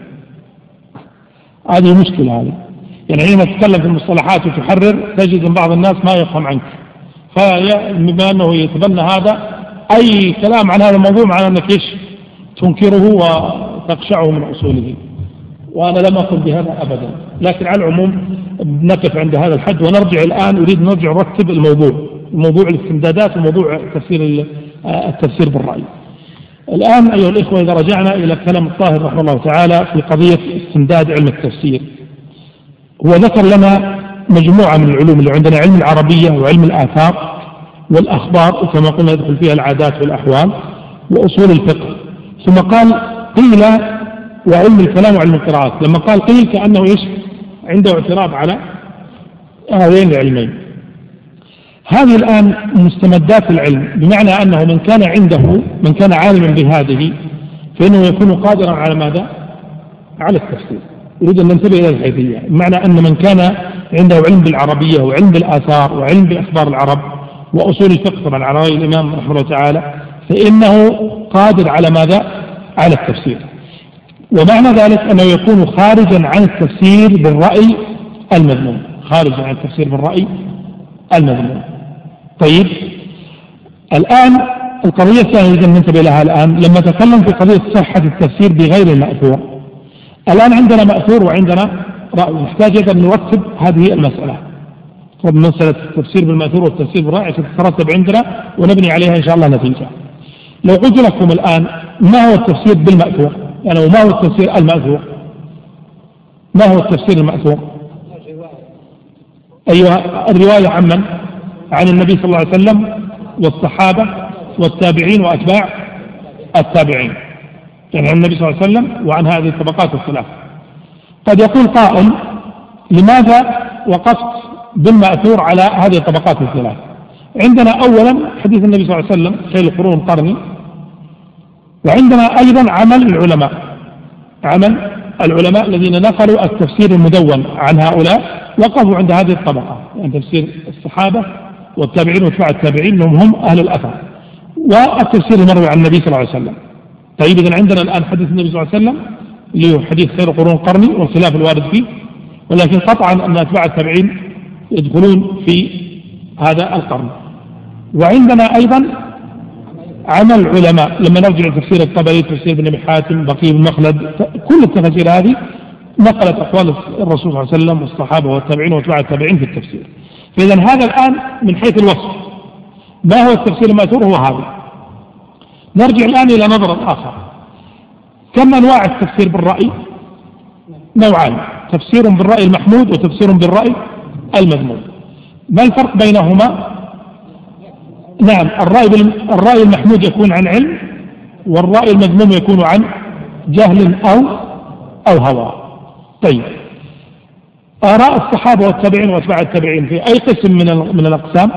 هذه مشكلة هذه، يعني حينما تتكلم في المصطلحات وتحرر تجد أن بعض الناس ما يفهم عنك، فبما أنه يتبنى هذا أي كلام عن هذا الموضوع معناه أنك إيش تنكره وتقشعه من أصوله، وأنا لم أقل بهذا أبدا. لكن على العموم نقف عند هذا الحد ونرجع الآن. أريد نرجع نرتب الموضوع موضوع الاستمدادات وموضوع تفسير التفسير بالرأي. الآن أيها الإخوة إذا رجعنا إلى كلام الطاهر رحمه الله تعالى في قضية استمداد علم التفسير، هو ذكر لنا مجموعة من العلوم اللي عندنا، علم العربية وعلم الآثار والأخبار، وكما قلنا يدخل فيها العادات والأحوال وأصول الفقه. ثم قال قيل وعلم الكلام وعلم القراءات. لما قال قيل كأنه إيش عنده اعتراض على هذين العلمين. هذه الآن مستمدات العلم، بمعنى أنه من كان عنده من كان عالما بهذه فإنه يكون قادرا على ماذا؟ على التفسير. يريد أن ننتبه إلى الحيثية، بمعنى أن من كان عنده علم بالعربية وعلم بالآثار وعلم بأخبار العرب وأصول الفقه طبعا على رأي الإمام رحمه الله تعالى، فإنه قادر على ماذا؟ على التفسير. ومعنى ذلك أنه يكون خارجا عن التفسير بالرأي المذموم، خارجا عن التفسير بالرأي المذموم. طيب، الآن القضية الثانية إذا ننتبه لها الآن لما تكلم في قضية صحة التفسير بغير المأثور. الآن عندنا مأثور وعندنا رأي، نحتاج أن نرتب هذه المسألة، مسألة التفسير بالمأثور والتفسير بالرأي ستترتب عندنا ونبني عليها إن شاء الله نتيجة. لو قلت لكم الآن ما هو التفسير بالمأثور، يعني وما هو التفسير المأثور؟ ما هو التفسير المأثور؟ أيها الرواية عن من؟ عن النبي صلى الله عليه وسلم والصحابة والتابعين وأتباع التابعين، يعني عن النبي صلى الله عليه وسلم وعن هذه الطبقات الثلاث. قد يقول قائل لماذا وقفت بالمأثور على هذه الطبقات الثلاث. عندنا أولا حديث النبي صلى الله عليه وسلم خير القرون قرني، وعندنا أيضا عمل العلماء، عمل العلماء الذين نقلوا التفسير المدون عن هؤلاء وقفوا عند هذه الطبقة، يعني تفسير الصحابة والتابعين واتباع التابعين هم هم أهل الأثر، والتفسير المروي عن النبي صلى الله عليه وسلم. طيب إذن عندنا الآن حديث النبي صلى الله عليه وسلم اللي هو حديث خير القرون قرني والخلاف الوارد فيه، ولكن قطعا أن أتباع التابعين يدخلون في هذا القرن. وعندنا أيضا عمل العلماء لما نرجع لتفسير الطبري، تفسير ابن أبي حاتم، بقي بن مخلد، كل التفاسير هذه نقلت أقوال الرسول صلى الله عليه وسلم والصحابة والتابعين واتباع التابعين في التفسير. فإذا هذا الآن من حيث الوصف ما هو التفسير المأثور هو هذا. نرجع الآن إلى نظرة آخر، كم أنواع التفسير بالرأي؟ نوعان، تفسير بالرأي المحمود وتفسير بالرأي المذموم. ما الفرق بينهما؟ نعم، الرأي الرأي المحمود يكون عن علم، والرأي المذموم يكون عن جهل أو أو هوى. طيب، آراء الصحابة والتابعين وأتباع التابعين في أي قسم من من الأقسام؟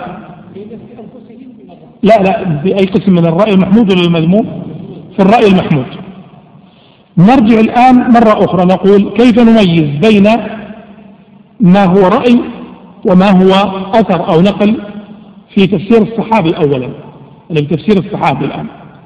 لا لا في أي قسم من الرأي المحمود ولا المذموم؟ في الرأي المحمود. نرجع الآن مرة أخرى نقول كيف نميز بين ما هو رأي وما هو أثر أو نقل في تفسير الصحابي أولا، يعني في تفسير الصحابي الآن،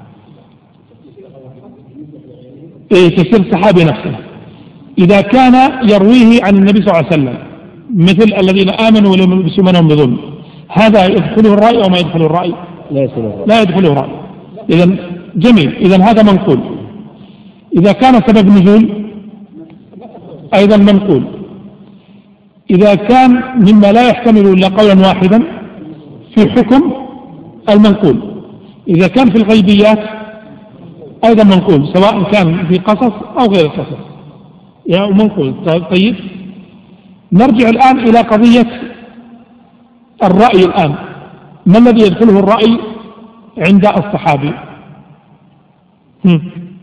إيه تفسير الصحابي نفسه إذا كان يرويه عن النبي صلى الله عليه وسلم مثل الذين آمنوا ولم يلبسوا منهم بظلم، هذا يدخله الرأي أو ما يدخله الرأي؟ لا يدخله لا يدخله الرأي. إذن جميل، إذن هذا منقول. إذا كان سبب نزول أيضا منقول. إذا كان مما لا يحتمل إلا قولا واحدا في حكم المنقول. إذا كان في الغيبيات أيضا منقول، سواء كان في قصص أو غير قصص، يعني منقول. طيب، نرجع الآن إلى قضية الرأي الآن. ما الذي يدخله الرأي عند الصحابي؟ هم.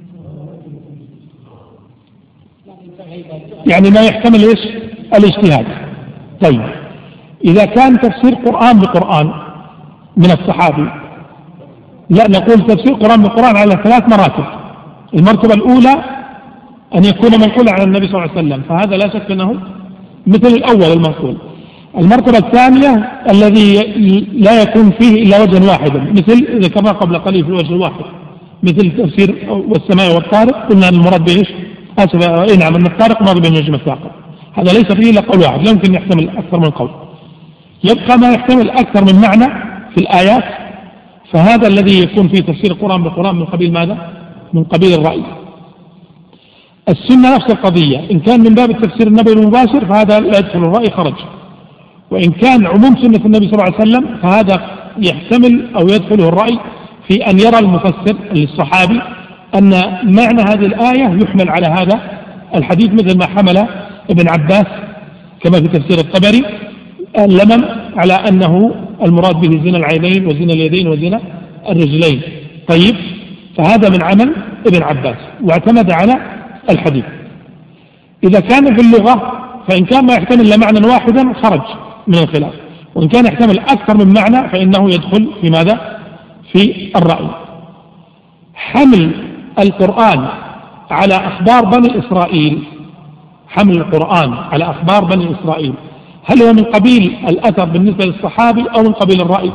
يعني ما يحتمل إيش؟ الاجتهاد. طيب، إذا كان تفسير قرآن بقرآن من الصحابي، لا نقول تفسير قرآن بقرآن على ثلاث مراتب. المرتبة الأولى أن يكون منقولا عن النبي صلى الله عليه وسلم، فهذا لا شك أنه مثل الأول المنقول. المرتبة الثانية الذي لا يكون فيه إلا وجها واحدا، مثل ذكرنا قبل قليل في الوجه الواحد، مثل تفسير والسماء والطارق، قلنا أن المراد به أسف إيه نعم أن الطارق مراد به النجم الثاقب، هذا ليس فيه إلا قول واحد، لا يمكن يحتمل أكثر من قول. يبقى ما يحتمل أكثر من معنى في الآيات، فهذا الذي يكون فيه تفسير القرآن بالقرآن من قبيل ماذا؟ من قبيل الرأي. السنة نفس القضية، إن كان من باب التفسير النبوي المباشر فهذا لا يدخل الرأي خرج، وإن كان عموم سنة النبي صلى الله عليه وسلم فهذا يحتمل أو يدخله الرأي في أن يرى المفسر للصحابي أن معنى هذه الآية يحمل على هذا الحديث، مثل ما حمل ابن عباس كما في تفسير الطبري اللمم على أنه المراد به زنا العينين وزنا اليدين وزنا الرجلين. طيب، فهذا من عمل ابن عباس واعتمد على الحديث. إذا كان في اللغة فإن كان ما يحتمل لمعنى واحدا خرج من الخلاف، وإن كان يحتمل أكثر من معنى فإنه يدخل في ماذا؟ في الرأي. حمل القرآن على أخبار بني إسرائيل، حمل القرآن على أخبار بني إسرائيل، هل هو من قبيل الأثر بالنسبة للصحابي أو من قبيل الرأي؟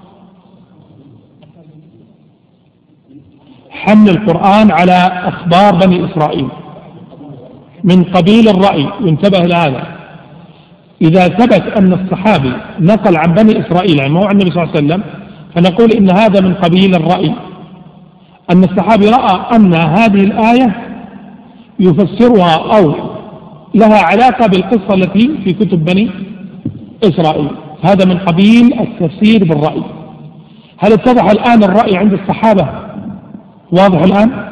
حمل القرآن على أخبار بني إسرائيل من قبيل الرأي، وانتبه لهذا. إذا ثبت أن الصحابي نقل عن بني إسرائيل يعني مو عن النبي صلى الله عليه وسلم فنقول إن هذا من قبيل الرأي، أن الصحابي رأى أن هذه الآية يفسرها أو لها علاقة بالقصة التي في كتب بني إسرائيل، هذا من قبيل التفسير بالرأي. هل اتضح الآن الرأي عند الصحابة؟ واضح الآن؟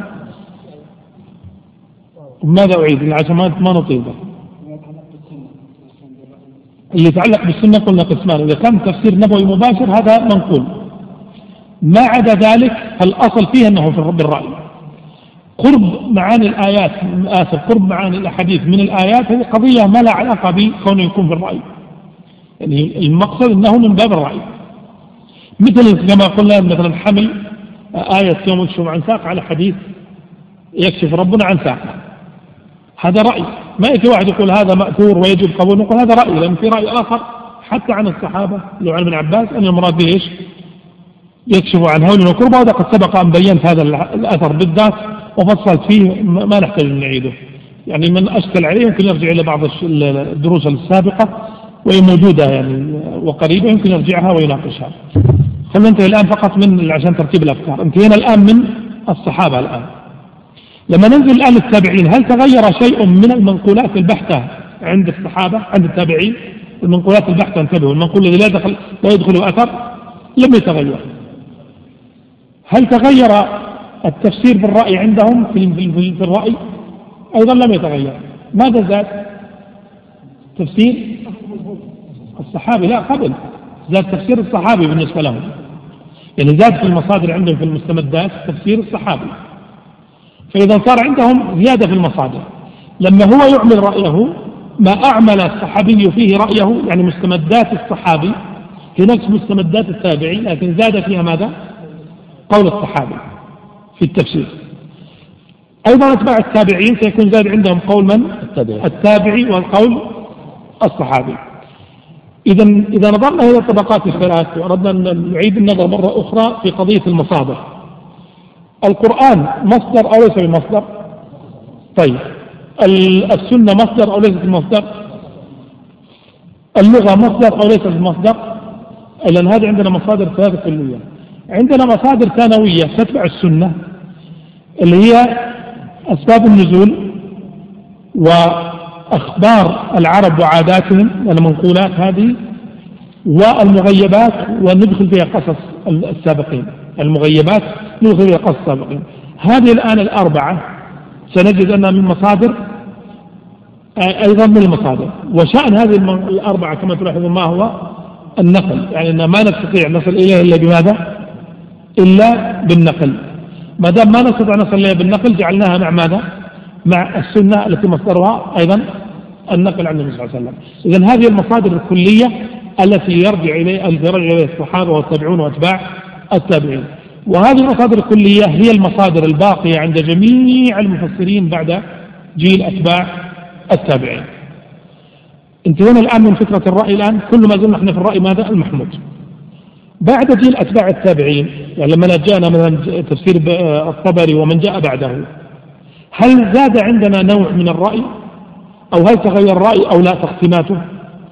ماذا أعيد عشان ما نطيل؟ اللي يتعلق بالسنة قلنا قسمان، إذا كان تفسير نبوي مباشر هذا منقول، ما عدا ذلك فالأصل فيه أنه في بالرأي. قرب معاني الآيات آسف قرب معاني الأحاديث من الآيات هذه قضية ما لها علاقة بكونه يكون بالرأي، يعني المقصد أنه من باب الرأي، مثل كما قلنا مثلا حمل آية يوم يكشف عن ساق على حديث يكشف ربنا عن ساق، هذا رأي. ما يأتي واحد يقول هذا مأثور ويجب قبول، نقول هذا رأي، لأن في رأي آخر حتى عن الصحابة اللي عن ابن عباس أن المراد به إيش؟ يكشف عن هول وكربة، وهذا قد سبق أن بينت هذا الأثر بالذات وفصلت فيه ما نحتاج أن نعيده، يعني من أشكل عليه يمكن يرجع إلى بعض الدروس السابقة وهي موجودة يعني وقريبة، يمكن يرجعها ويناقشها. خلينا ننتهي الآن فقط من عشان ترتيب الأفكار، انتهينا الآن من الصحابة. الآن لما ننزل الآن للتابعين، هل تغير شيء من المنقولات البحتة عند الصحابة عند التابعين؟ المنقولات البحتة، انتبهوا، المنقول الذي لا يدخل لا يدخل أثر لم يتغير. هل تغير التفسير بالرأي عندهم في, في, في الرأي؟ أيضا لم يتغير. ماذا زاد؟ تفسير الصحابي، لا قبل زاد تفسير الصحابي بالنسبة لهم، يعني زاد في المصادر عندهم في المستمدات تفسير الصحابي، فإذا صار عندهم زيادة في المصادر. لما هو يعمل رأيه ما أعمل الصحابي فيه رأيه، يعني مستمدات الصحابي هي نفس مستمدات التابعي، لكن زاد فيها ماذا؟ قول الصحابي في التفسير. أيضا أتباع التابعين سيكون زاد عندهم قول من؟ التابعي, التابعي والقول الصحابي. إذا إذا نظرنا إلى الطبقات الثلاث وأردنا أن نعيد النظر مرة أخرى في قضية المصادر، القرآن مصدر أو ليس بمصدر؟ طيب السنة مصدر أو ليست بمصدر؟ اللغة مصدر أو ليست بمصدر؟ لأن هذه عندنا مصادر ثلاثة كلية. عندنا مصادر ثانوية تتبع السنة اللي هي أسباب النزول وأخبار العرب وعاداتهم والمنقولات هذه، والمغيبات وندخل فيها قصص السابقين، المغيبات ندخل فيها قصص السابقين. هذه الآن الأربعة سنجد أنها من مصادر أيضا من المصادر، وشأن هذه الأربعة كما تلاحظون ما هو؟ النقل، يعني أن ما نستطيع نصل إليه إلا بماذا؟ إلا بالنقل. ما دام ما نستطيع نصل إليه بالنقل جعلناها مع ماذا؟ مع السنة التي مصدرها أيضا النقل عن النبي صلى الله عليه وسلم. إذن هذه المصادر الكلية التي يرجع إليه يرجع إليه الصحابة والتابعون وأتباع التابعين. وهذه المصادر الكلية هي المصادر الباقية عند جميع المفسرين بعد جيل أتباع التابعين. انتهينا الآن من فكرة الرأي. الآن كل ما زلنا احنا في الرأي ماذا؟ المحمود. بعد جيل أتباع التابعين، يعني لما جاءنا مثلا تفسير الطبري ومن جاء بعده، هل زاد عندنا نوع من الرأي أو هل تغير الرأي أو لا تقسيماته؟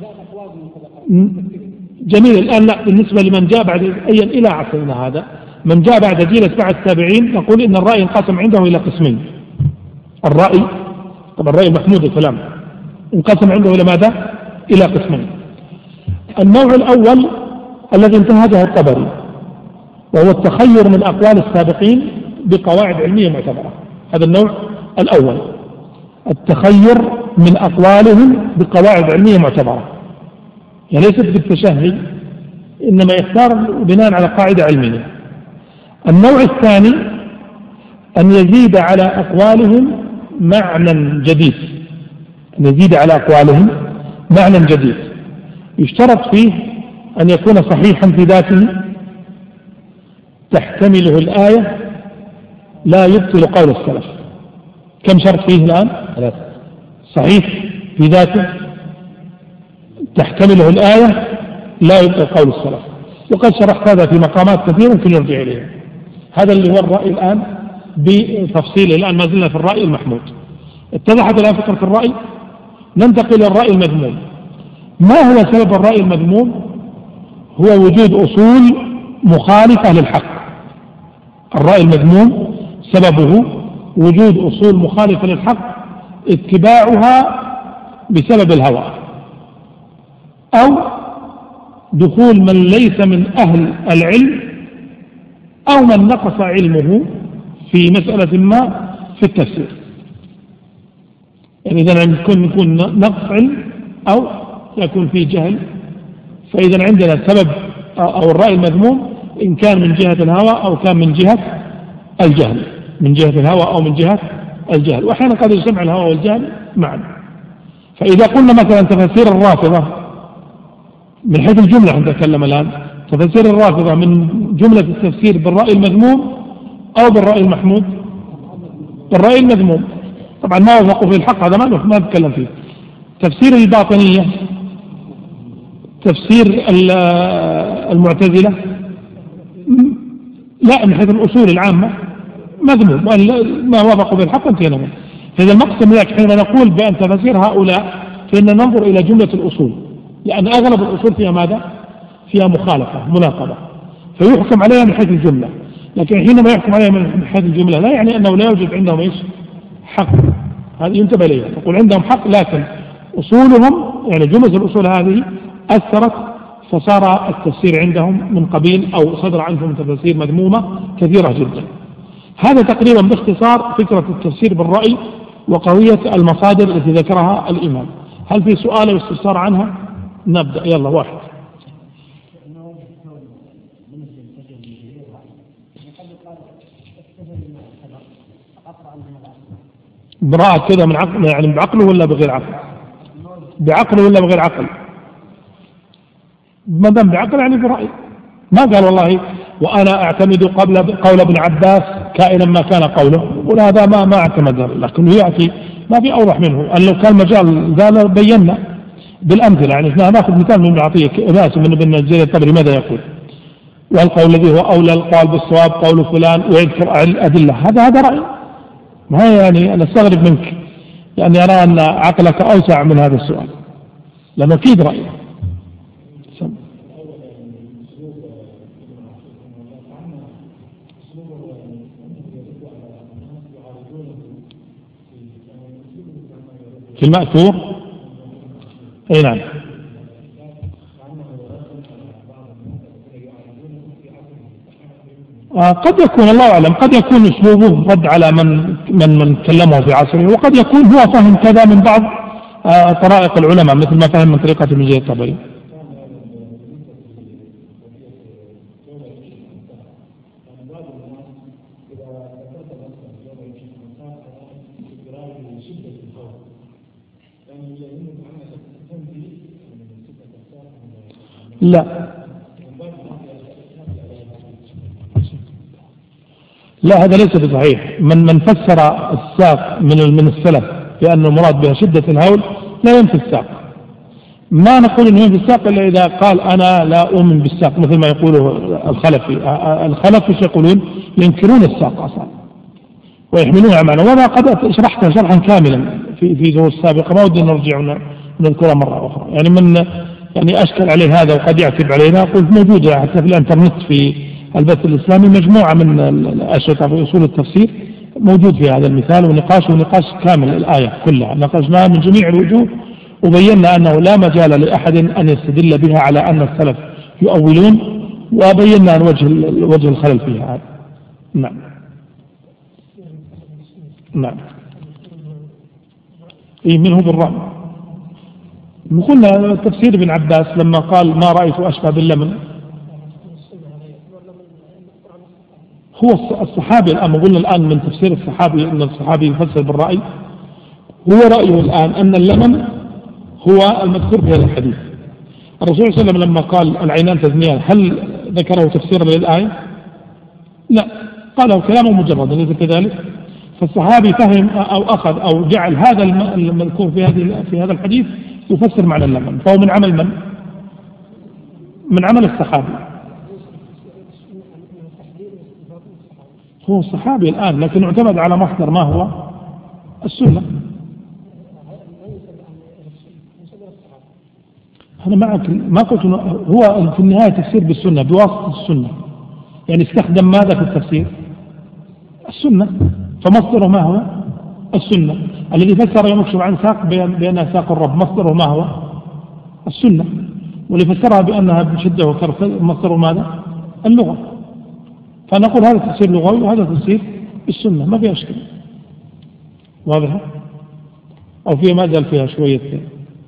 جميل. الآن لا، بالنسبة لمن جاء بعد أيا إلى عصرنا هذا، من جاء بعد جيل أتباع التابعين نقول إن الرأي انقسم عنده إلى قسمين. الرأي طبعا الرأي المحمود الكلام انقسم عنده إلى ماذا؟ إلى قسمين. النوع الأول الذي انتهجه الطبري، وهو التخير من أقوال السابقين بقواعد علمية معتبرة. هذا النوع الأول، التخير من أقوالهم بقواعد علمية معتبرة، يعني ليست بالتشهي، إنما يختار بناء على قاعدة علمية. النوع الثاني أن يزيد على أقوالهم معنى جديد، أن يزيد على أقوالهم معنى جديد يشترط فيه أن يكون صحيحا في ذاته تحتمله الآية لا يبطل قول السلف. كم شرط فيه الآن؟ ثلاثة. صحيح في ذاته تحتمله الآية لا يبطل قول السلف، وقد شرحت هذا في مقامات كثيرة يمكن يرجع إليها. هذا اللي هو الرأي الآن بتفصيله. الآن ما زلنا في الرأي المحمود. اتضحت الآن فكرة الرأي. ننتقل إلى الرأي المذموم. ما هو سبب الرأي المذموم؟ هو وجود أصول مخالفة للحق. الرأي المذموم سببه وجود أصول مخالفة للحق، اتباعها بسبب الهوى، أو دخول من ليس من أهل العلم أو من نقص علمه في مسألة ما في التفسير. يعني إذا يكون يكون نقص علم أو يكون فيه جهل. فإذا عندنا سبب أو الرأي المذموم إن كان من جهة الهوى أو كان من جهة الجهل، من جهة الهوى أو من جهة الجهل، وأحيانا قد يجتمع الهوى والجهل معا. فإذا قلنا مثلا تفسير الرافضة من حيث الجملة نتكلم الآن. تفسير الرافضة من جملة التفسير بالرأي المذموم أو بالرأي المحمود؟ بالرأي المذموم. طبعا ما وافقوا في الحق هذا ما ما نتكلم فيه. تفسير الباطنية، تفسير المعتزلة، لا من حيث الأصول العامة مذموم، ما وافقوا في الحق انتهينا منه. فإذا المقصد لك حين نقول بأن تفسير هؤلاء فإن ننظر إلى جملة الأصول، لأن أغلب الأصول فيها ماذا؟ فيها مخالفة مناقضة، فيحكم عليها من حيث الجملة. لكن حينما يحكم عليها من حيث الجملة لا يعني أنه لا يوجد عندهم إيش؟ حق. هذه ينتبه إليها، تقول عندهم حق لكن أصولهم يعني جملة الأصول هذه أثرت فصار التفسير عندهم من قبيل أو صدر عنهم تفسير مذمومة كثيرة جدا. هذا تقريبا باختصار فكرة التفسير بالرأي وقوية المصادر التي ذكرها الإمام. هل في سؤال أو استفسار عنها؟ نبدأ، يلا واحد. براءة كذا من عقل، يعني بعقله ولا بغير عقل؟ بعقله ولا بغير عقل؟ ما دام بعقل يعني برأي. ما قال والله وأنا أعتمد قبل قول ابن عباس كائنا ما كان قوله، ولا هذا ما ما اعتمد، لكنه يأتي ما في أوضح منه. أن لو كان مجال قال بينا بالأمثلة. يعني احنا ناخذ مثال من ابن عطية ناس من ابن الجرير الطبري ماذا يقول؟ والقول الذي هو أولى القول بالصواب قول فلان ويذكر الأدلة، هذا هذا رأي. ما هي يعني أنا استغرب منك، يعني أرى أن عقلك أوسع من هذا السؤال، لأنه أكيد رأي. في المأثور أي نعم. آه قد يكون الله أعلم، قد يكون أسلوبه رد على من من من كلمه في عصره، وقد يكون هو فهم كذا من بعض آه طرائق العلماء مثل ما فهم من طريقة ابن جرير الطبري. لا لا هذا ليس بصحيح. من من فسر الساق من من السلف بأن المراد بها شدة الهول لا ينفي الساق. ما نقول انه ينفي الساق الا اذا قال انا لا اؤمن بالساق، مثل ما يقوله الخلفي. الخلف ايش يقولون؟ ينكرون الساق اصلا ويحملونها معنا، وانا قد شرحتها شرحا كاملا في في دروس سابقه ما ودي نرجع ونذكرها مره اخرى. يعني من يعني أشكل عليه هذا وقد يعتب علينا، قلت موجودة حتى في الانترنت في البث الإسلامي مجموعة من الأشرطة في أصول التفسير موجود في هذا المثال، ونقاشه نقاش كامل الآية كلها ناقشناها من جميع الوجوه، وبينا أنه لا مجال لأحد أن يستدل بها على أن السلف يؤولون، وبينا أن وجه وجه الخلل فيها هذا. نعم نعم. إيه منه بالرأي. قلنا تفسير ابن عباس لما قال ما رأيت أشبه باللمن، هو الصحابي الآن قلنا الآن من تفسير الصحابي أن الصحابي يفسر بالرأي، هو رأيه الآن أن اللمن هو المذكور في هذا الحديث. الرسول صلى الله عليه وسلم لما قال العينان تزنيان هل ذكره تفسيرا للآية؟ لا، قاله كلامه مجرد ليس كذلك. فالصحابي فهم أو أخذ أو جعل هذا المذكور في هذه في هذا الحديث يفسر معنى اللمن، فهو من عمل من؟ من عمل الصحابي. هو الصحابي الآن لكن اعتمد على مصدر ما هو؟ السنة. أنا معك ما قلت هو في النهاية تفسير بالسنة بواسطة السنة، يعني استخدم ماذا في التفسير؟ السنة، فمصدره ما هو؟ السنة. الذي فسر يوم يكشف عن ساق بأنها ساق الرب مصدره ما هو؟ السنة. واللي فسرها بأنها بشدة وكرف مصدره ماذا؟ اللغة. فنقول هذا تفسير لغوي وهذا تفسير السنة، ما فيها أشكال. واضح؟ أو فيها ما زال فيها شوية فيها.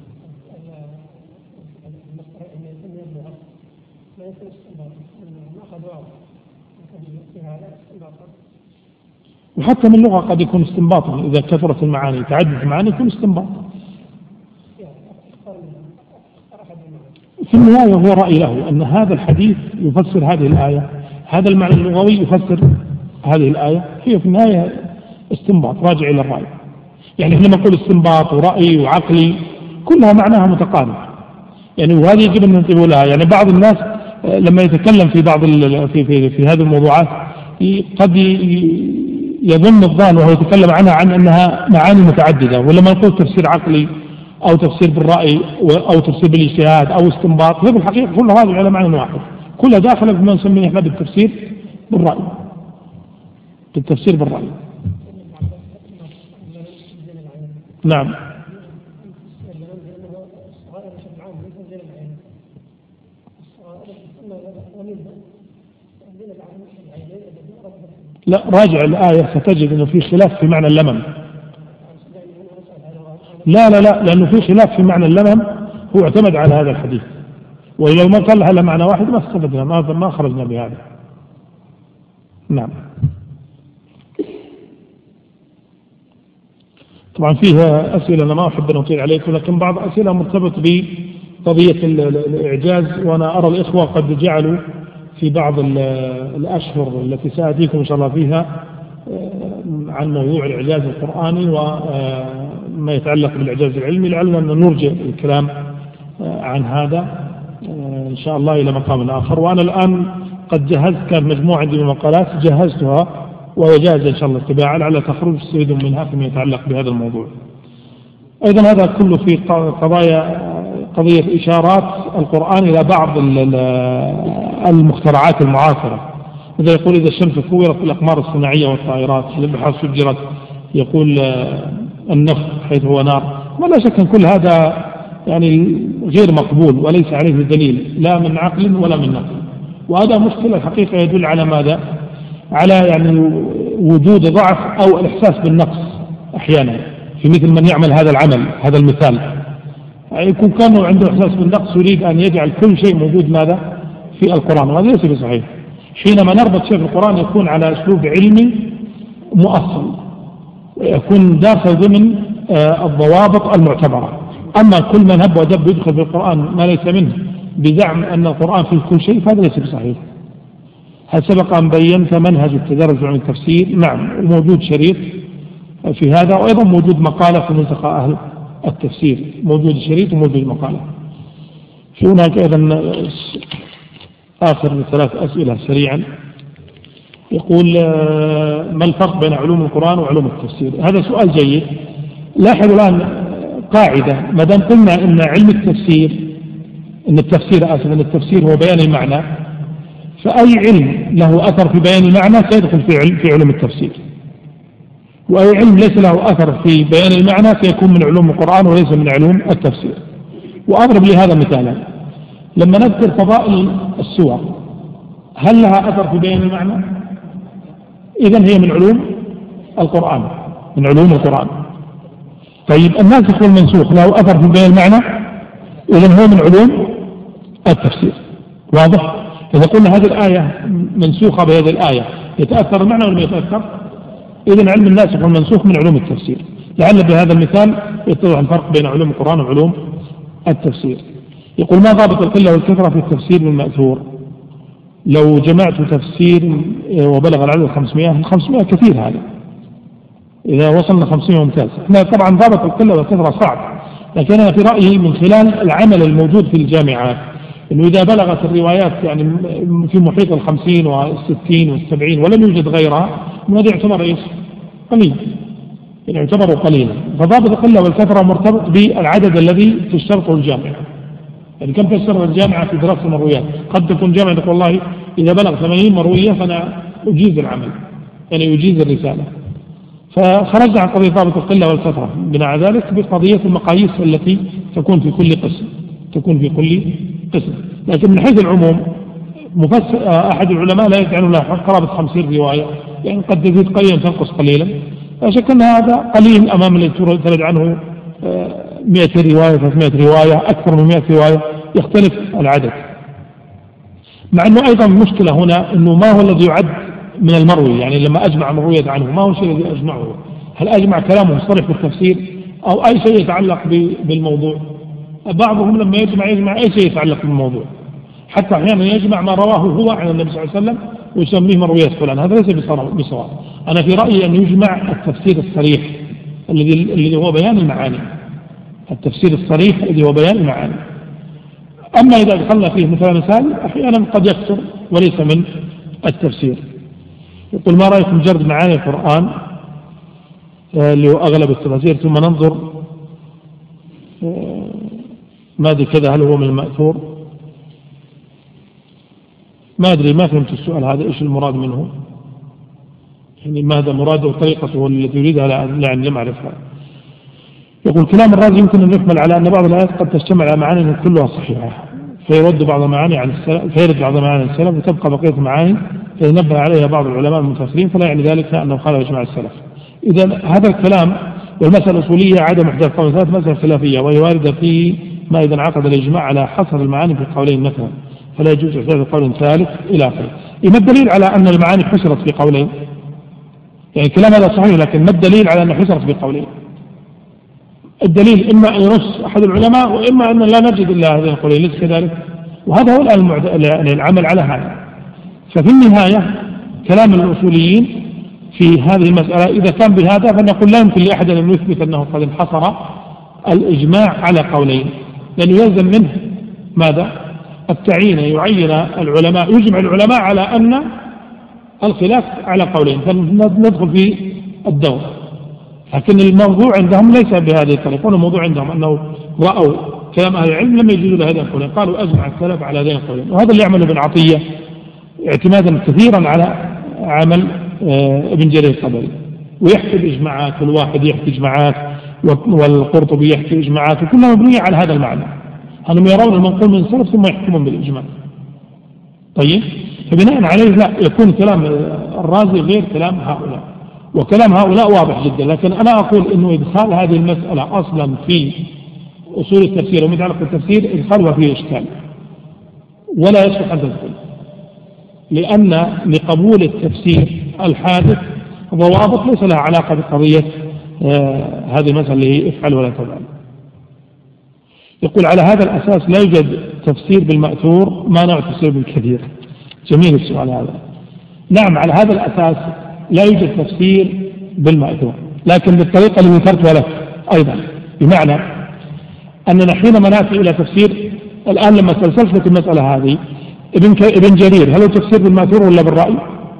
وحتى من اللغة قد يكون استنباطا، إذا كثرت المعاني تعدد المعاني يكون استنباط. في النهاية هو رأي له أن هذا الحديث يفسر هذه الآية، هذا المعنى اللغوي يفسر هذه الآية. هي في النهاية استنباط راجع إلى الرأي. يعني احنا نقول استنباط ورأي وعقلي كلها معناها متقارب يعني، وهذه يجب أن ننتبه لها. يعني بعض الناس لما يتكلم في بعض في في, في هذه الموضوعات قد يظن الظان وهو يتكلم عنها عن أنها معاني متعددة، ولما نقول تفسير عقلي أو تفسير بالرأي أو تفسير بالاجتهاد أو استنباط، هي بالحقيقة كلها راجع على معنى واحد، كلها داخلة بما نسميه احنا بالتفسير بالرأي. بالتفسير بالرأي. نعم. لا، راجع الآية ستجد أنه في خلاف في معنى اللمم. لا لا لا لأنه في خلاف في معنى اللمم، هو اعتمد على هذا الحديث، ولو ما كان لها معنى واحد ما استفدنا ما ما خرجنا بهذا. نعم. طبعا فيها أسئلة أنا ما أحب أن أطيل عليكم، لكن بعض أسئلة مرتبط بقضية الإعجاز، وأنا أرى الإخوة قد جعلوا في بعض الأشهر التي سأتيكم إن شاء الله فيها عن موضوع الإعجاز القرآني وما يتعلق بالإعجاز العلمي، لعلنا أن نرجع الكلام عن هذا إن شاء الله إلى مقام آخر. وأنا الآن قد جهزت، كان مجموعة عندي من مقالات جهزتها وهي جاهزة إن شاء الله اتباعا على تخرج تستفيدون منها فيما يتعلق بهذا الموضوع. أيضا هذا كله في قضايا قضية إشارات القرآن إلى بعض المخترعات المعاصرة. إذا يقول إذا الشمس كورت في الأقمار الصناعية والطائرات، البحار سجرت، يقول النفط حيث هو نار. ولا شك أن كل هذا يعني غير مقبول وليس عليه دليل لا من عقل ولا من نقل، وهذا مشكلة الحقيقة يدل على ماذا؟ على يعني وجود ضعف أو الإحساس بالنقص أحيانا في مثل من يعمل هذا العمل. هذا المثال يكون كانوا عنده إحساس بالنقص يريد أن يجعل كل شيء موجود ماذا في القرآن، وهذا ليس بصحيح. حينما نربط شيء في القرآن يكون على أسلوب علمي مؤصل ويكون داخل ضمن الضوابط المعتبرة. أما كل من هب ودب يدخل في القرآن ما ليس منه بزعم أن القرآن فيه كل شيء فهذا ليس بصحيح. هل سبق أن بينت منهج التدرج عن التفسير؟ نعم، موجود شريط في هذا، وأيضا موجود مقالة في ملتقى أهل التفسير، موجود شريط وموجود مقالة. في هناك أيضا آخر ثلاث أسئلة سريعا. يقول ما الفرق بين علوم القرآن وعلوم التفسير؟ هذا سؤال جيد. لاحظوا الآن قاعدة، ما دام قلنا أن علم التفسير أن التفسير آسف أن التفسير هو بيان المعنى، فأي علم له أثر في بيان المعنى سيدخل في علم في علوم التفسير، وأي علم ليس له أثر في بيان المعنى سيكون من علوم القرآن وليس من علوم التفسير. وأضرب لهذا مثالا، لما نذكر فضائل السور هل لها أثر في بيان المعنى؟ إذن هي من علوم القرآن، من علوم القرآن. طيب الناسخ والمنسوخ له أثر في بيان المعنى؟ إذن هو من علوم التفسير. واضح؟ إذا قلنا هذه الآية منسوخة بهذه الآية يتأثر المعنى ولا يتأثر؟ إذن علم الناسخ والمنسوخ من علوم التفسير. لعل بهذا المثال يتضح الفرق بين علوم القرآن وعلوم التفسير. يقول ما ضابط القلة والكثرة في التفسير بالمأثور؟ لو جمعت تفسير وبلغ العدد خمسمائة، خمسمائة كثير هذا، إذا وصلنا خمسمائة ممتاز. احنا طبعا ضابط القلة والكثرة صعب، لكن أنا في رأيي من خلال العمل الموجود في الجامعات إنه إذا بلغت الروايات يعني في محيط الخمسين والستين والسبعين ولم يوجد غيرها، هذا يعتبر إيش؟ قليل، يعني يعتبر قليلا. فضابط القلة والكثرة مرتبط بالعدد الذي تشترطه الجامعة. يعني كم تشترط الجامعة في دراسة المرويات؟ قد تكون جامعة تقول والله إذا بلغ ثمانين مروية فأنا أجيز العمل، يعني أجيز الرسالة. فخرجنا عن قضية ضابط القلة والكثرة بناء على ذلك بقضية المقاييس التي تكون في كل قسم، تكون في كل قسم. لكن من حيث العموم مفسر أحد العلماء لا يجعل له قرابة خمسين رواية، يعني قد تزيد قليلا تنقص قليلا. لا شك أن هذا قليل أمام الذي ترد عنه مئة رواية ثلاثمائة رواية أكثر من مئة رواية، يختلف العدد. مع أنه أيضا مشكلة هنا أنه ما هو الذي يعد من المروي، يعني لما أجمع مروية عنه ما هو الشيء الذي أجمعه؟ هل أجمع كلامه مصطلح بالتفسير أو أي شيء يتعلق بالموضوع؟ بعضهم لما يجمع يجمع أي شيء يتعلق بالموضوع، حتى أحيانا يجمع ما رواه هو عن النبي صلى الله عليه وسلم ويسميه مرويات فلان، هذا ليس بصواب. أنا في رأيي أن يجمع التفسير الصريح الذي الذي هو بيان المعاني، التفسير الصريح الذي هو بيان المعاني. أما إذا دخلنا فيه مثلا مثال أحيانا قد يكثر وليس من التفسير. يقول ما رأيكم جرد معاني القرآن اللي هو أغلب التفاسير ثم ننظر ما أدري كذا هل هو من المأثور؟ ما أدري، ما فهمت السؤال هذا إيش المراد منه، يعني ماذا مراده وطريقته التي يريدها لأن لم أعرفها. يقول كلام الرازي يمكن أن يحمل على أن بعض الآيات قد تجتمع على معاني كلها صحيحة فيرد بعض معاني عن السلف فيرد بعض معاني عن السلف وتبقى بقية المعاني فينبه عليها بعض العلماء المتأخرين، فلا يعني ذلك أنه خالف إجماع السلف. إذا هذا الكلام والمسألة الأصولية عدم إحداث قول ثلاث مسألة خلافية وهي واردة في ما إذا انعقد الإجماع على حصر المعاني في قولين مثلا فلا يجوز إحداث قول ثالث إلى آخره. ما الدليل على أن المعاني حصرت في قولين؟ يعني الكلام هذا صحيح لكن ما الدليل على أنه حصرت في قولين؟ الدليل إما أن ينص أحد العلماء وإما أن لا نجد إلا هذين القولين، ليس كذلك؟ وهذا هو الآن العمل على هذا. ففي النهاية كلام الأصوليين في هذه المسألة إذا كان بهذا فنقول لا يمكن لأحد أن يثبت أنه قد انحصر الإجماع على قولين، لأنه يلزم منه ماذا؟ التعيين، يعين العلماء يجمع العلماء على أن الخلاف على قولين فندخل في الدور. لكن الموضوع عندهم ليس بهذه الطريقة، الموضوع عندهم أنه رأوا كلام أهل العلم لم يجدوا لهذين القولين قالوا أجمع السلف على هذين القولين، وهذا اللي يعمل ابن عطية اعتمادا كثيرا على عمل ابن جرير الطبري ويحكي إجماعات، والواحد يحكي إجماعات والقرطبي يحكي إجماعات وكلها مبنية على هذا المعنى، أنهم يرون المنقول من السلف ثم يحكمون بالإجماع. طيب فبناء عليه لا يكون كلام الرازي غير كلام هؤلاء، وكلام هؤلاء واضح جدا. لكن أنا أقول إنه إدخال هذه المسألة أصلا في أصول التفسير ومتعلق بالتفسير إدخالها فيه إشكال ولا يصلح أن تدخل، لأن لقبول التفسير الحادث ضوابط ليس لها علاقة بقضية آه هذه المسألة اللي هي افعل ولا تفعل. يقول على هذا الأساس لا يوجد تفسير بالمأثور ما نوع تفسير بالكثير. جميل السؤال هذا. نعم على هذا الأساس لا يوجد تفسير بالمأثور، لكن بالطريقة اللي ذكرتها لك أيضا، بمعنى أننا حينما نأتي إلى تفسير الآن لما تسلسلت المسألة هذه ابن ابن جرير هل هو تفسير بالمأثور ولا بالرأي؟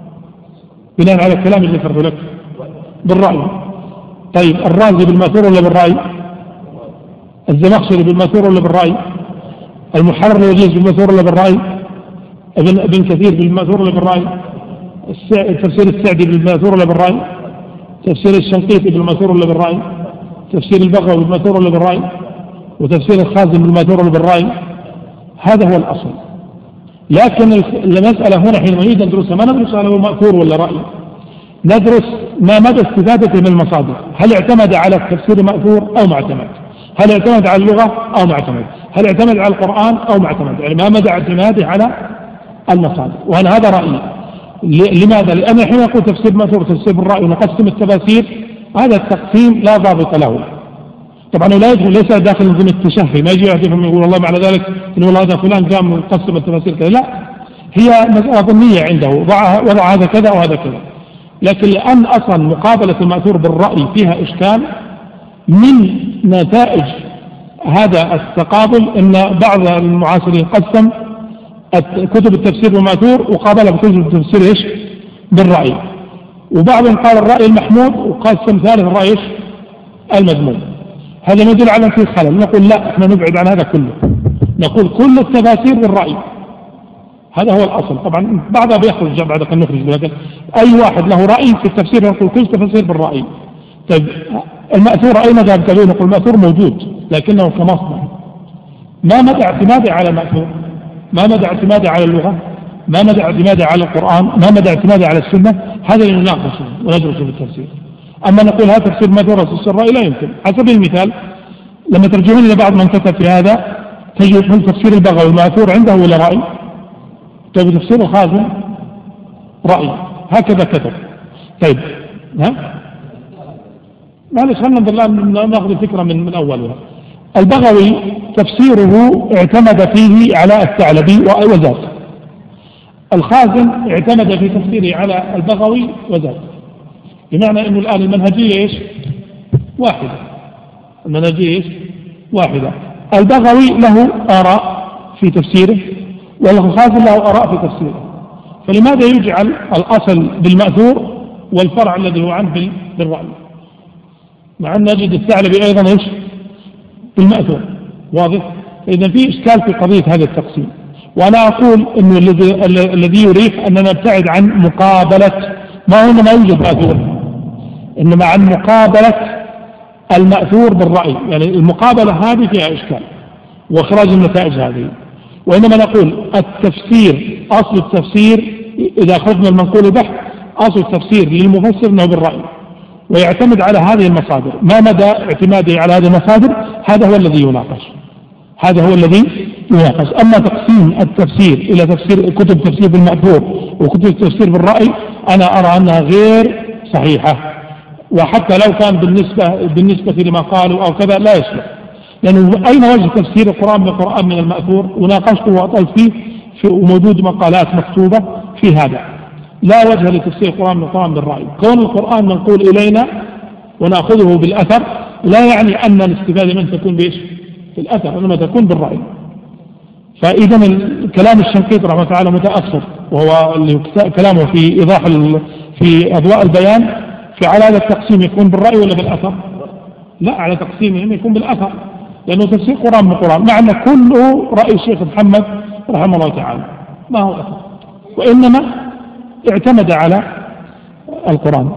بناء على الكلام اللي ذكرته لك بالرأي. طيب الرازي بالمأثور ولا بالرأي؟ الزمخشري بالمأثور ولا بالرأي؟ المحرر الوجيز بالمأثور ولا بالرأي؟ ابن ابن كثير بالمأثور ولا بالرأي؟ تفسير السعدي بالمأثور ولا بالرأي؟ تفسير الشنقيطي بالمأثور ولا بالرأي؟ تفسير البغوي بالمأثور ولا بالرأي؟ وتفسير الخازن بالمأثور ولا بالرأي؟ هذا هو الأصل. لكن المسألة هنا حينما نريد ندرسها ما ندرس على مأثور ولا رأي، ندرس ما مدى استفادته من المصادر، هل اعتمد على التفسير مأثور أو ما اعتمد، هل اعتمد على اللغة أو ما اعتمد، هل اعتمد على القرآن أو ما اعتمد، يعني ما مدى اعتماده على المصادر. وأنا هذا رأيي. لماذا؟ لأن حين يقول تفسير مأثور تفسير بالرأي ونقسم التفاسير هذا التقسيم لا ضابط له. طبعا لا يدخل ليس داخل نظام التشهي، ما يجي يعرفهم يقول والله معنى ذلك إن والله هذا فلان قام وقسم التفاسير كذا، لا، هي مسألة ظنية عنده، وضع وضع هذا كذا وهذا كذا. لكن لأن أصلا مقابلة المأثور بالرأي فيها إشكال، من نتائج هذا التقابل أن بعض المعاصرين قسم كتب التفسير بالمأثور وقابلها بكتب التفسير إيش؟ بالرأي، وبعضهم قال الرأي المحمود وقسم ثالث الرأي إيش؟ المذموم. هذا يدل على فيه خلل. نقول لا، احنا نبعد عن هذا كله، نقول كل التفاسير بالرأي، هذا هو الأصل. طبعا بعضها بيخرج بعد أن نخرج، لكن أي واحد له رأي في التفسير يقول كل تفسير بالرأي. طيب المأثور أين ذهب تبيه؟ نقول المأثور موجود لكنه كمصنع. ما مدى اعتماده على المأثور؟ ما مدى اعتماده على اللغة؟ ما مدى اعتماده على القرآن؟ ما مدى اعتماده على السنة؟ هذا اللي نناقشه وندرسه في التفسير. أما نقول هذا تفسير مأثور تفسير الرأي لا يمكن. على سبيل المثال لما ترجعون إلى بعض من كتب في هذا تجد من تفسير البغوي المأثور عنده ولا رأي؟ طيب تفسير الخازن رأي، هكذا كتب. طيب ها؟ معلش خلينا الآن ناخذ الفكرة من من أولها. البغوي تفسيره اعتمد فيه على الثعلبي وزاد. الخازن اعتمد في تفسيره على البغوي وزاد، بمعنى أنه الآن المنهجية إيش؟ واحدة. المنهجية إيش؟ واحدة. البغوي له آراء في تفسيره والخازن له آراء في تفسيره، فلماذا يجعل الأصل بالمأثور والفرع الذي هو عنه بالرأي؟ مع أن نجد الثعلبي أيضا إيش؟ بالمأثور. واضح؟ إذا في إشكال في قضية هذا التقسيم. وأنا أقول أنه الذي الذي يريح أننا نبتعد عن مقابلة، ما هو ما يوجد مأثور، إنما عن مقابلة المأثور بالرأي. يعني المقابلة هذه فيها إشكال وإخراج النتائج هذه، وإنما نقول التفسير، أصل التفسير إذا أخذنا المنقول بحث، أصل التفسير للمفسر أنه بالرأي ويعتمد على هذه المصادر. ما مدى اعتماده على هذه المصادر؟ هذا هو الذي يناقش، هذا هو الذي يناقش. أما تقسيم التفسير إلى تفسير كتب تفسير بالمأثور وكتب التفسير بالرأي، أنا أرى أنها غير صحيحة، وحتى لو كان بالنسبة بالنسبة لما قالوا أو كذا لا يصلح، لأنه أين وجه تفسير القرآن بالقرآن من المأثور؟ وناقشته وأطلت فيه في وموجود مقالات مكتوبة في هذا. لا وجه لتفسير القرآن بالقرآن بالرأي. كون القرآن منقول إلينا ونأخذه بالأثر لا يعني أن الاستفادة منه تكون بإيش؟ في الأثر، إنما تكون بالرأي. فإذا الكلام الشنقيطي رحمه الله تعالى متأخر، وهو كلامه في إيضاح في أضواء البيان، في على هذا التقسيم يكون بالرأي ولا بالأثر؟ لا، على تقسيمهم يكون بالأثر، لأنه تفسير قرآن بالقرآن، مع أن كله رأي الشيخ محمد رحمه الله تعالى ما هو أثر، وإنما اعتمد على القرآن.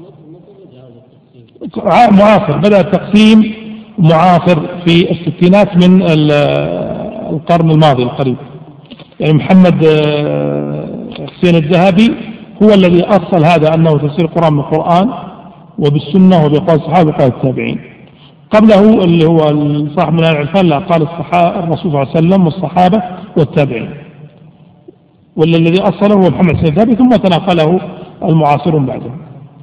معاصر، بدأ التقسيم معاصر في الستينات من القرن الماضي القريب. يعني محمد حسين الذهبي هو الذي أصل هذا، أنه تفسير القرآن بالقرآن وبالسنة وبقول الصحابة وقول التابعين. قبله اللي هو صاحب من العرفان لا، قال الرسول صلى الله عليه وسلم والصحابة والتابعين، والذي أصله هو محمد حسين الذهبي، ثم تناقله المعاصرون بعده.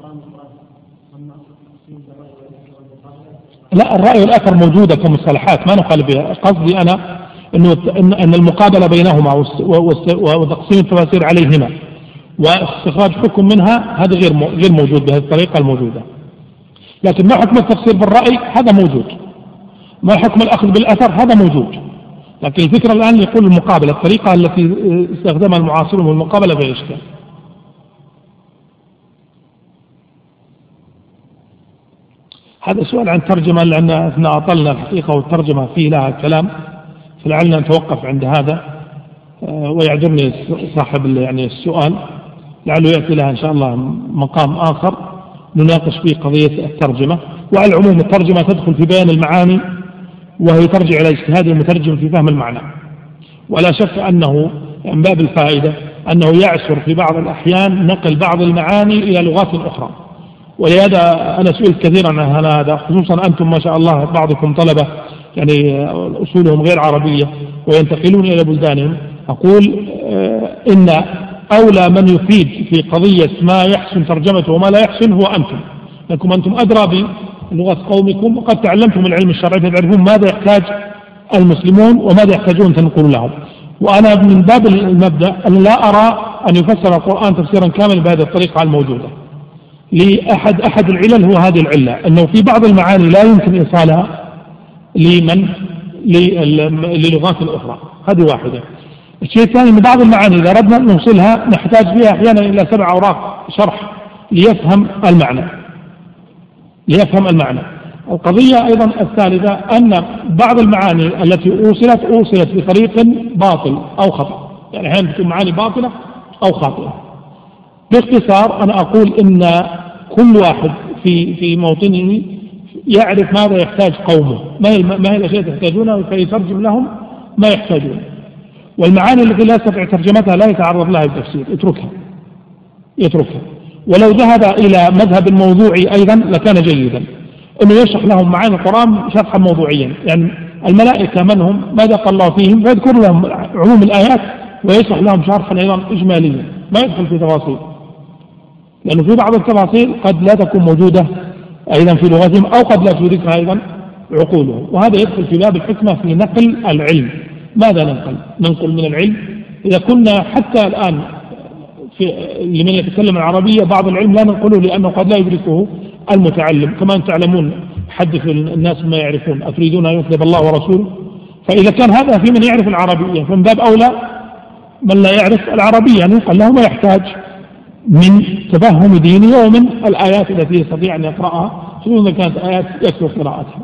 لا، الرأي والأثر موجودة كمصطلحات ما نقال بها. قصدي أنا إنه أن المقابلة بينهما وتقسيم التفاسير عليهما واستخراج حكم منها هذا غير غير موجود بهذه الطريقة الموجودة. لكن ما حكم التفسير بالرأي؟ هذا موجود. ما حكم الأخذ بالأثر؟ هذا موجود. لكن الفكرة الآن يقول المقابلة، الطريقة التي استخدمها المعاصرون والمقابلة فيها إشكال. هذا سؤال عن ترجمة، لأن احنا أطلنا الحقيقة والترجمة فيه لها كلام، فلعلنا نتوقف عند هذا. ويعجبني صاحب يعني السؤال، لعله يأتي لها إن شاء الله مقام آخر نناقش فيه قضية الترجمة. وعلى العموم الترجمة تدخل في بيان المعاني، وهي ترجع إلى اجتهاد المترجم في فهم المعنى. ولا شك أنه من باب الفائدة أنه يعسر في بعض الأحيان نقل بعض المعاني إلى لغات أخرى. ولهذا أنا سئلت كثيرا عن هذا، خصوصا أنتم ما شاء الله بعضكم طلبة يعني أصولهم غير عربية وينتقلون إلى بلدانهم. أقول إن أولى من يفيد في قضية ما يحسن ترجمته وما لا يحسن هو أنتم، لكم أنتم أدرى بلغة قومكم وقد تعلمتم العلم الشرعي، فتعرفون ماذا يحتاج المسلمون وماذا يحتاجون تنقلون لهم. وأنا من باب المبدأ أن لا أرى أن يفسر القرآن تفسيرا كاملا بهذه الطريقة الموجودة. لأحد أحد العلل هو هذه العلة، أنه في بعض المعاني لا يمكن إيصالها لمن للغات الأخرى. هذه واحدة. الشيء الثاني من بعض المعاني إذا أردنا نوصلها نحتاج فيها أحيانا إلى سبع أوراق شرح ليفهم المعنى ليفهم المعنى. القضية أيضا الثالثة أن بعض المعاني التي أوصلت أوصلت بطريق باطل أو خطأ، يعني أحيانا تكون معاني باطلة أو خاطئة. باختصار أنا أقول إن كل واحد في في موطنه يعرف ماذا يحتاج قومه، ما هي ما هي الأشياء تحتاجونها فيترجم لهم ما يحتاجون. والمعاني التي لا يستطيع ترجمتها لا يتعرض لها التفسير، اتركها يتركها. ولو ذهب إلى مذهب الموضوعي أيضا لكان جيدا، أنه يشرح لهم معاني القرآن شرحا موضوعيا. يعني الملائكة من هم؟ ماذا قال الله فيهم؟ فيذكر لهم عموم الآيات ويشرح لهم شرحا أيضا إجماليا، ما يدخل في تفاصيل، لأنه في بعض التفاصيل قد لا تكون موجودة أيضا في لغتهم أو قد لا تدركها أيضا عقولهم. وهذا يدخل في باب الحكمة في نقل العلم. ماذا ننقل؟ ننقل من العلم. إذا كنا حتى الآن في لمن يتكلم العربية بعض العلم لا ننقله لأنه قد لا يدركه المتعلم. كما تعلمون حدث الناس ما يعرفون، أتريدون أن يكذب الله ورسوله؟ فإذا كان هذا في من يعرف العربية فمن باب أولى من لا يعرف العربية يعني قال له ما يحتاج من تفهم دينه ومن الآيات التي يستطيع أن يقرأها، خصوصا إذا كانت آيات يكثر قراءتها.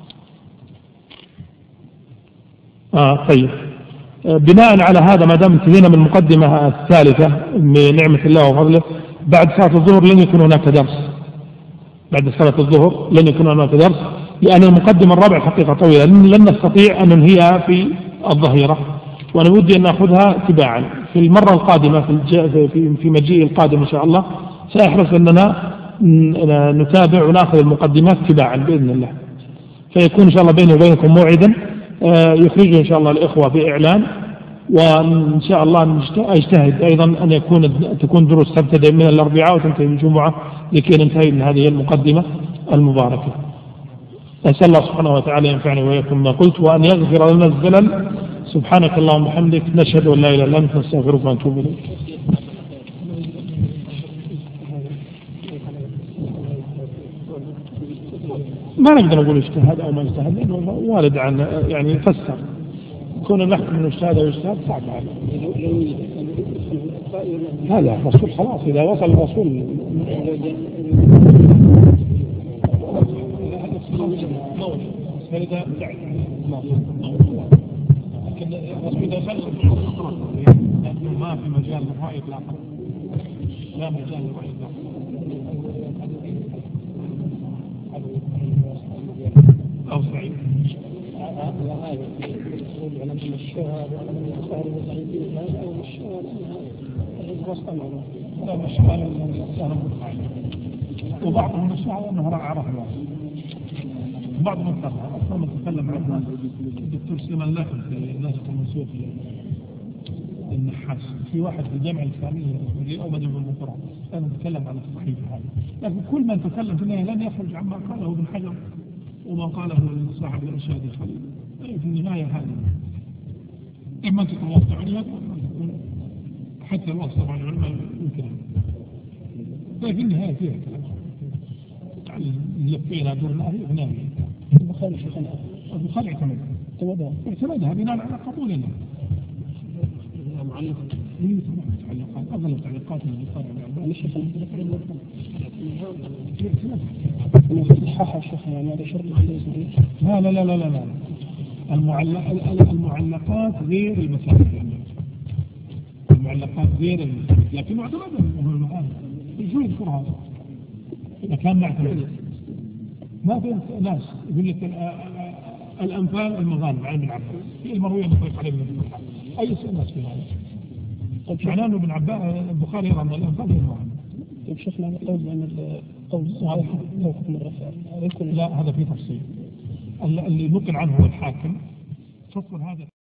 آه طيب، بناء على هذا ما دام انتهينا من المقدمة الثالثة من نعمة الله وفضله، بعد صلاة الظهر لن يكون هناك درس. بعد صلاة الظهر لن يكون هناك درس لأن المقدمة الرابعة حقيقة طويلة لن نستطيع أن ننهيها في الظهيرة، وأنا ودي أن نأخذها تباعا في المرة القادمة في في مجيء القادم إن شاء الله. سأحرص أننا نتابع ونأخذ المقدمات تباعا بإذن الله، فيكون إن شاء الله بيني وبينكم موعدا يخرجه إن شاء الله الإخوة بإعلان. وإن شاء الله أجتهد أيضا أن يكون تكون دروس تبتدئ من الأربعاء وتنتهي من الجمعة لكي ننتهي من هذه المقدمة المباركة. أسأل الله سبحانه وتعالى ينفعني وإياكم ما قلت وأن يغفر لنا الزلل. سبحانك اللهم وبحمدك، نشهد أن لا إله إلا أنت، نستغفرك ونتوب إليك. ما نقدر نقول اجتهاد أو ما اجتهاد لأنه وارد عن يعني يفسر. كون نحكم من اجتهاد أو اجتهاد صعب عليه. لا لا الرسول خلاص إذا وصل الرسول فإذا لكن الرسول إذا وصل لأنه ما في مجال للرأي إطلاقا، لا مجال للرأي إطلاقا. أو سعيد وبعضهم الشعر أنه عرف الله، بعضهم انتهى أصلا من تكلم عنه الدكتور سليمان لاكم في الناسخ المنسوخ للنحاس في واحد في الجامعة الإسلامية أو مدينة المنصورة كان يتكلم عن الصحيح هذا، لكن كل من تكلم في النهاية لن يخرج عما قاله ابن حجر وما قاله صاحب الإرشاد الخليل. في النهاية هذه إما تكون وقت عليها تكون حتى الوقت طبعا العلماء يمكن، في النهاية فيها كلام نلفينا دورنا هي هناك. البخاري شيخنا البخاري اعتمدها اعتمدها اعتمدها بناء على قبولنا. معلقة ليه تعليقات أغلب تعليقات من البخاري مش شيخ الصحاحة شيخ يعني هذا شرط لا لا لا لا لا المعلق المعلقات غير المسائل، المعلقات غير المسائل لكن معتمدة هو المعاني شو يذكر هذا إذا كان معتمد. ما في ناس يقول لك الأنفال المغانم عن ابن عباس هي المروية المطلق عليه من ابن عباس أي سؤال الناس في هذا؟ طيب معناه أنه ابن عباس البخاري يرى أن الأنفال هي المغانم. طيب شيخنا قول بأن القول لو حكم الرفع لا هذا فيه تفصيل. اللي نقل عنه هو الحاكم فصل هذا.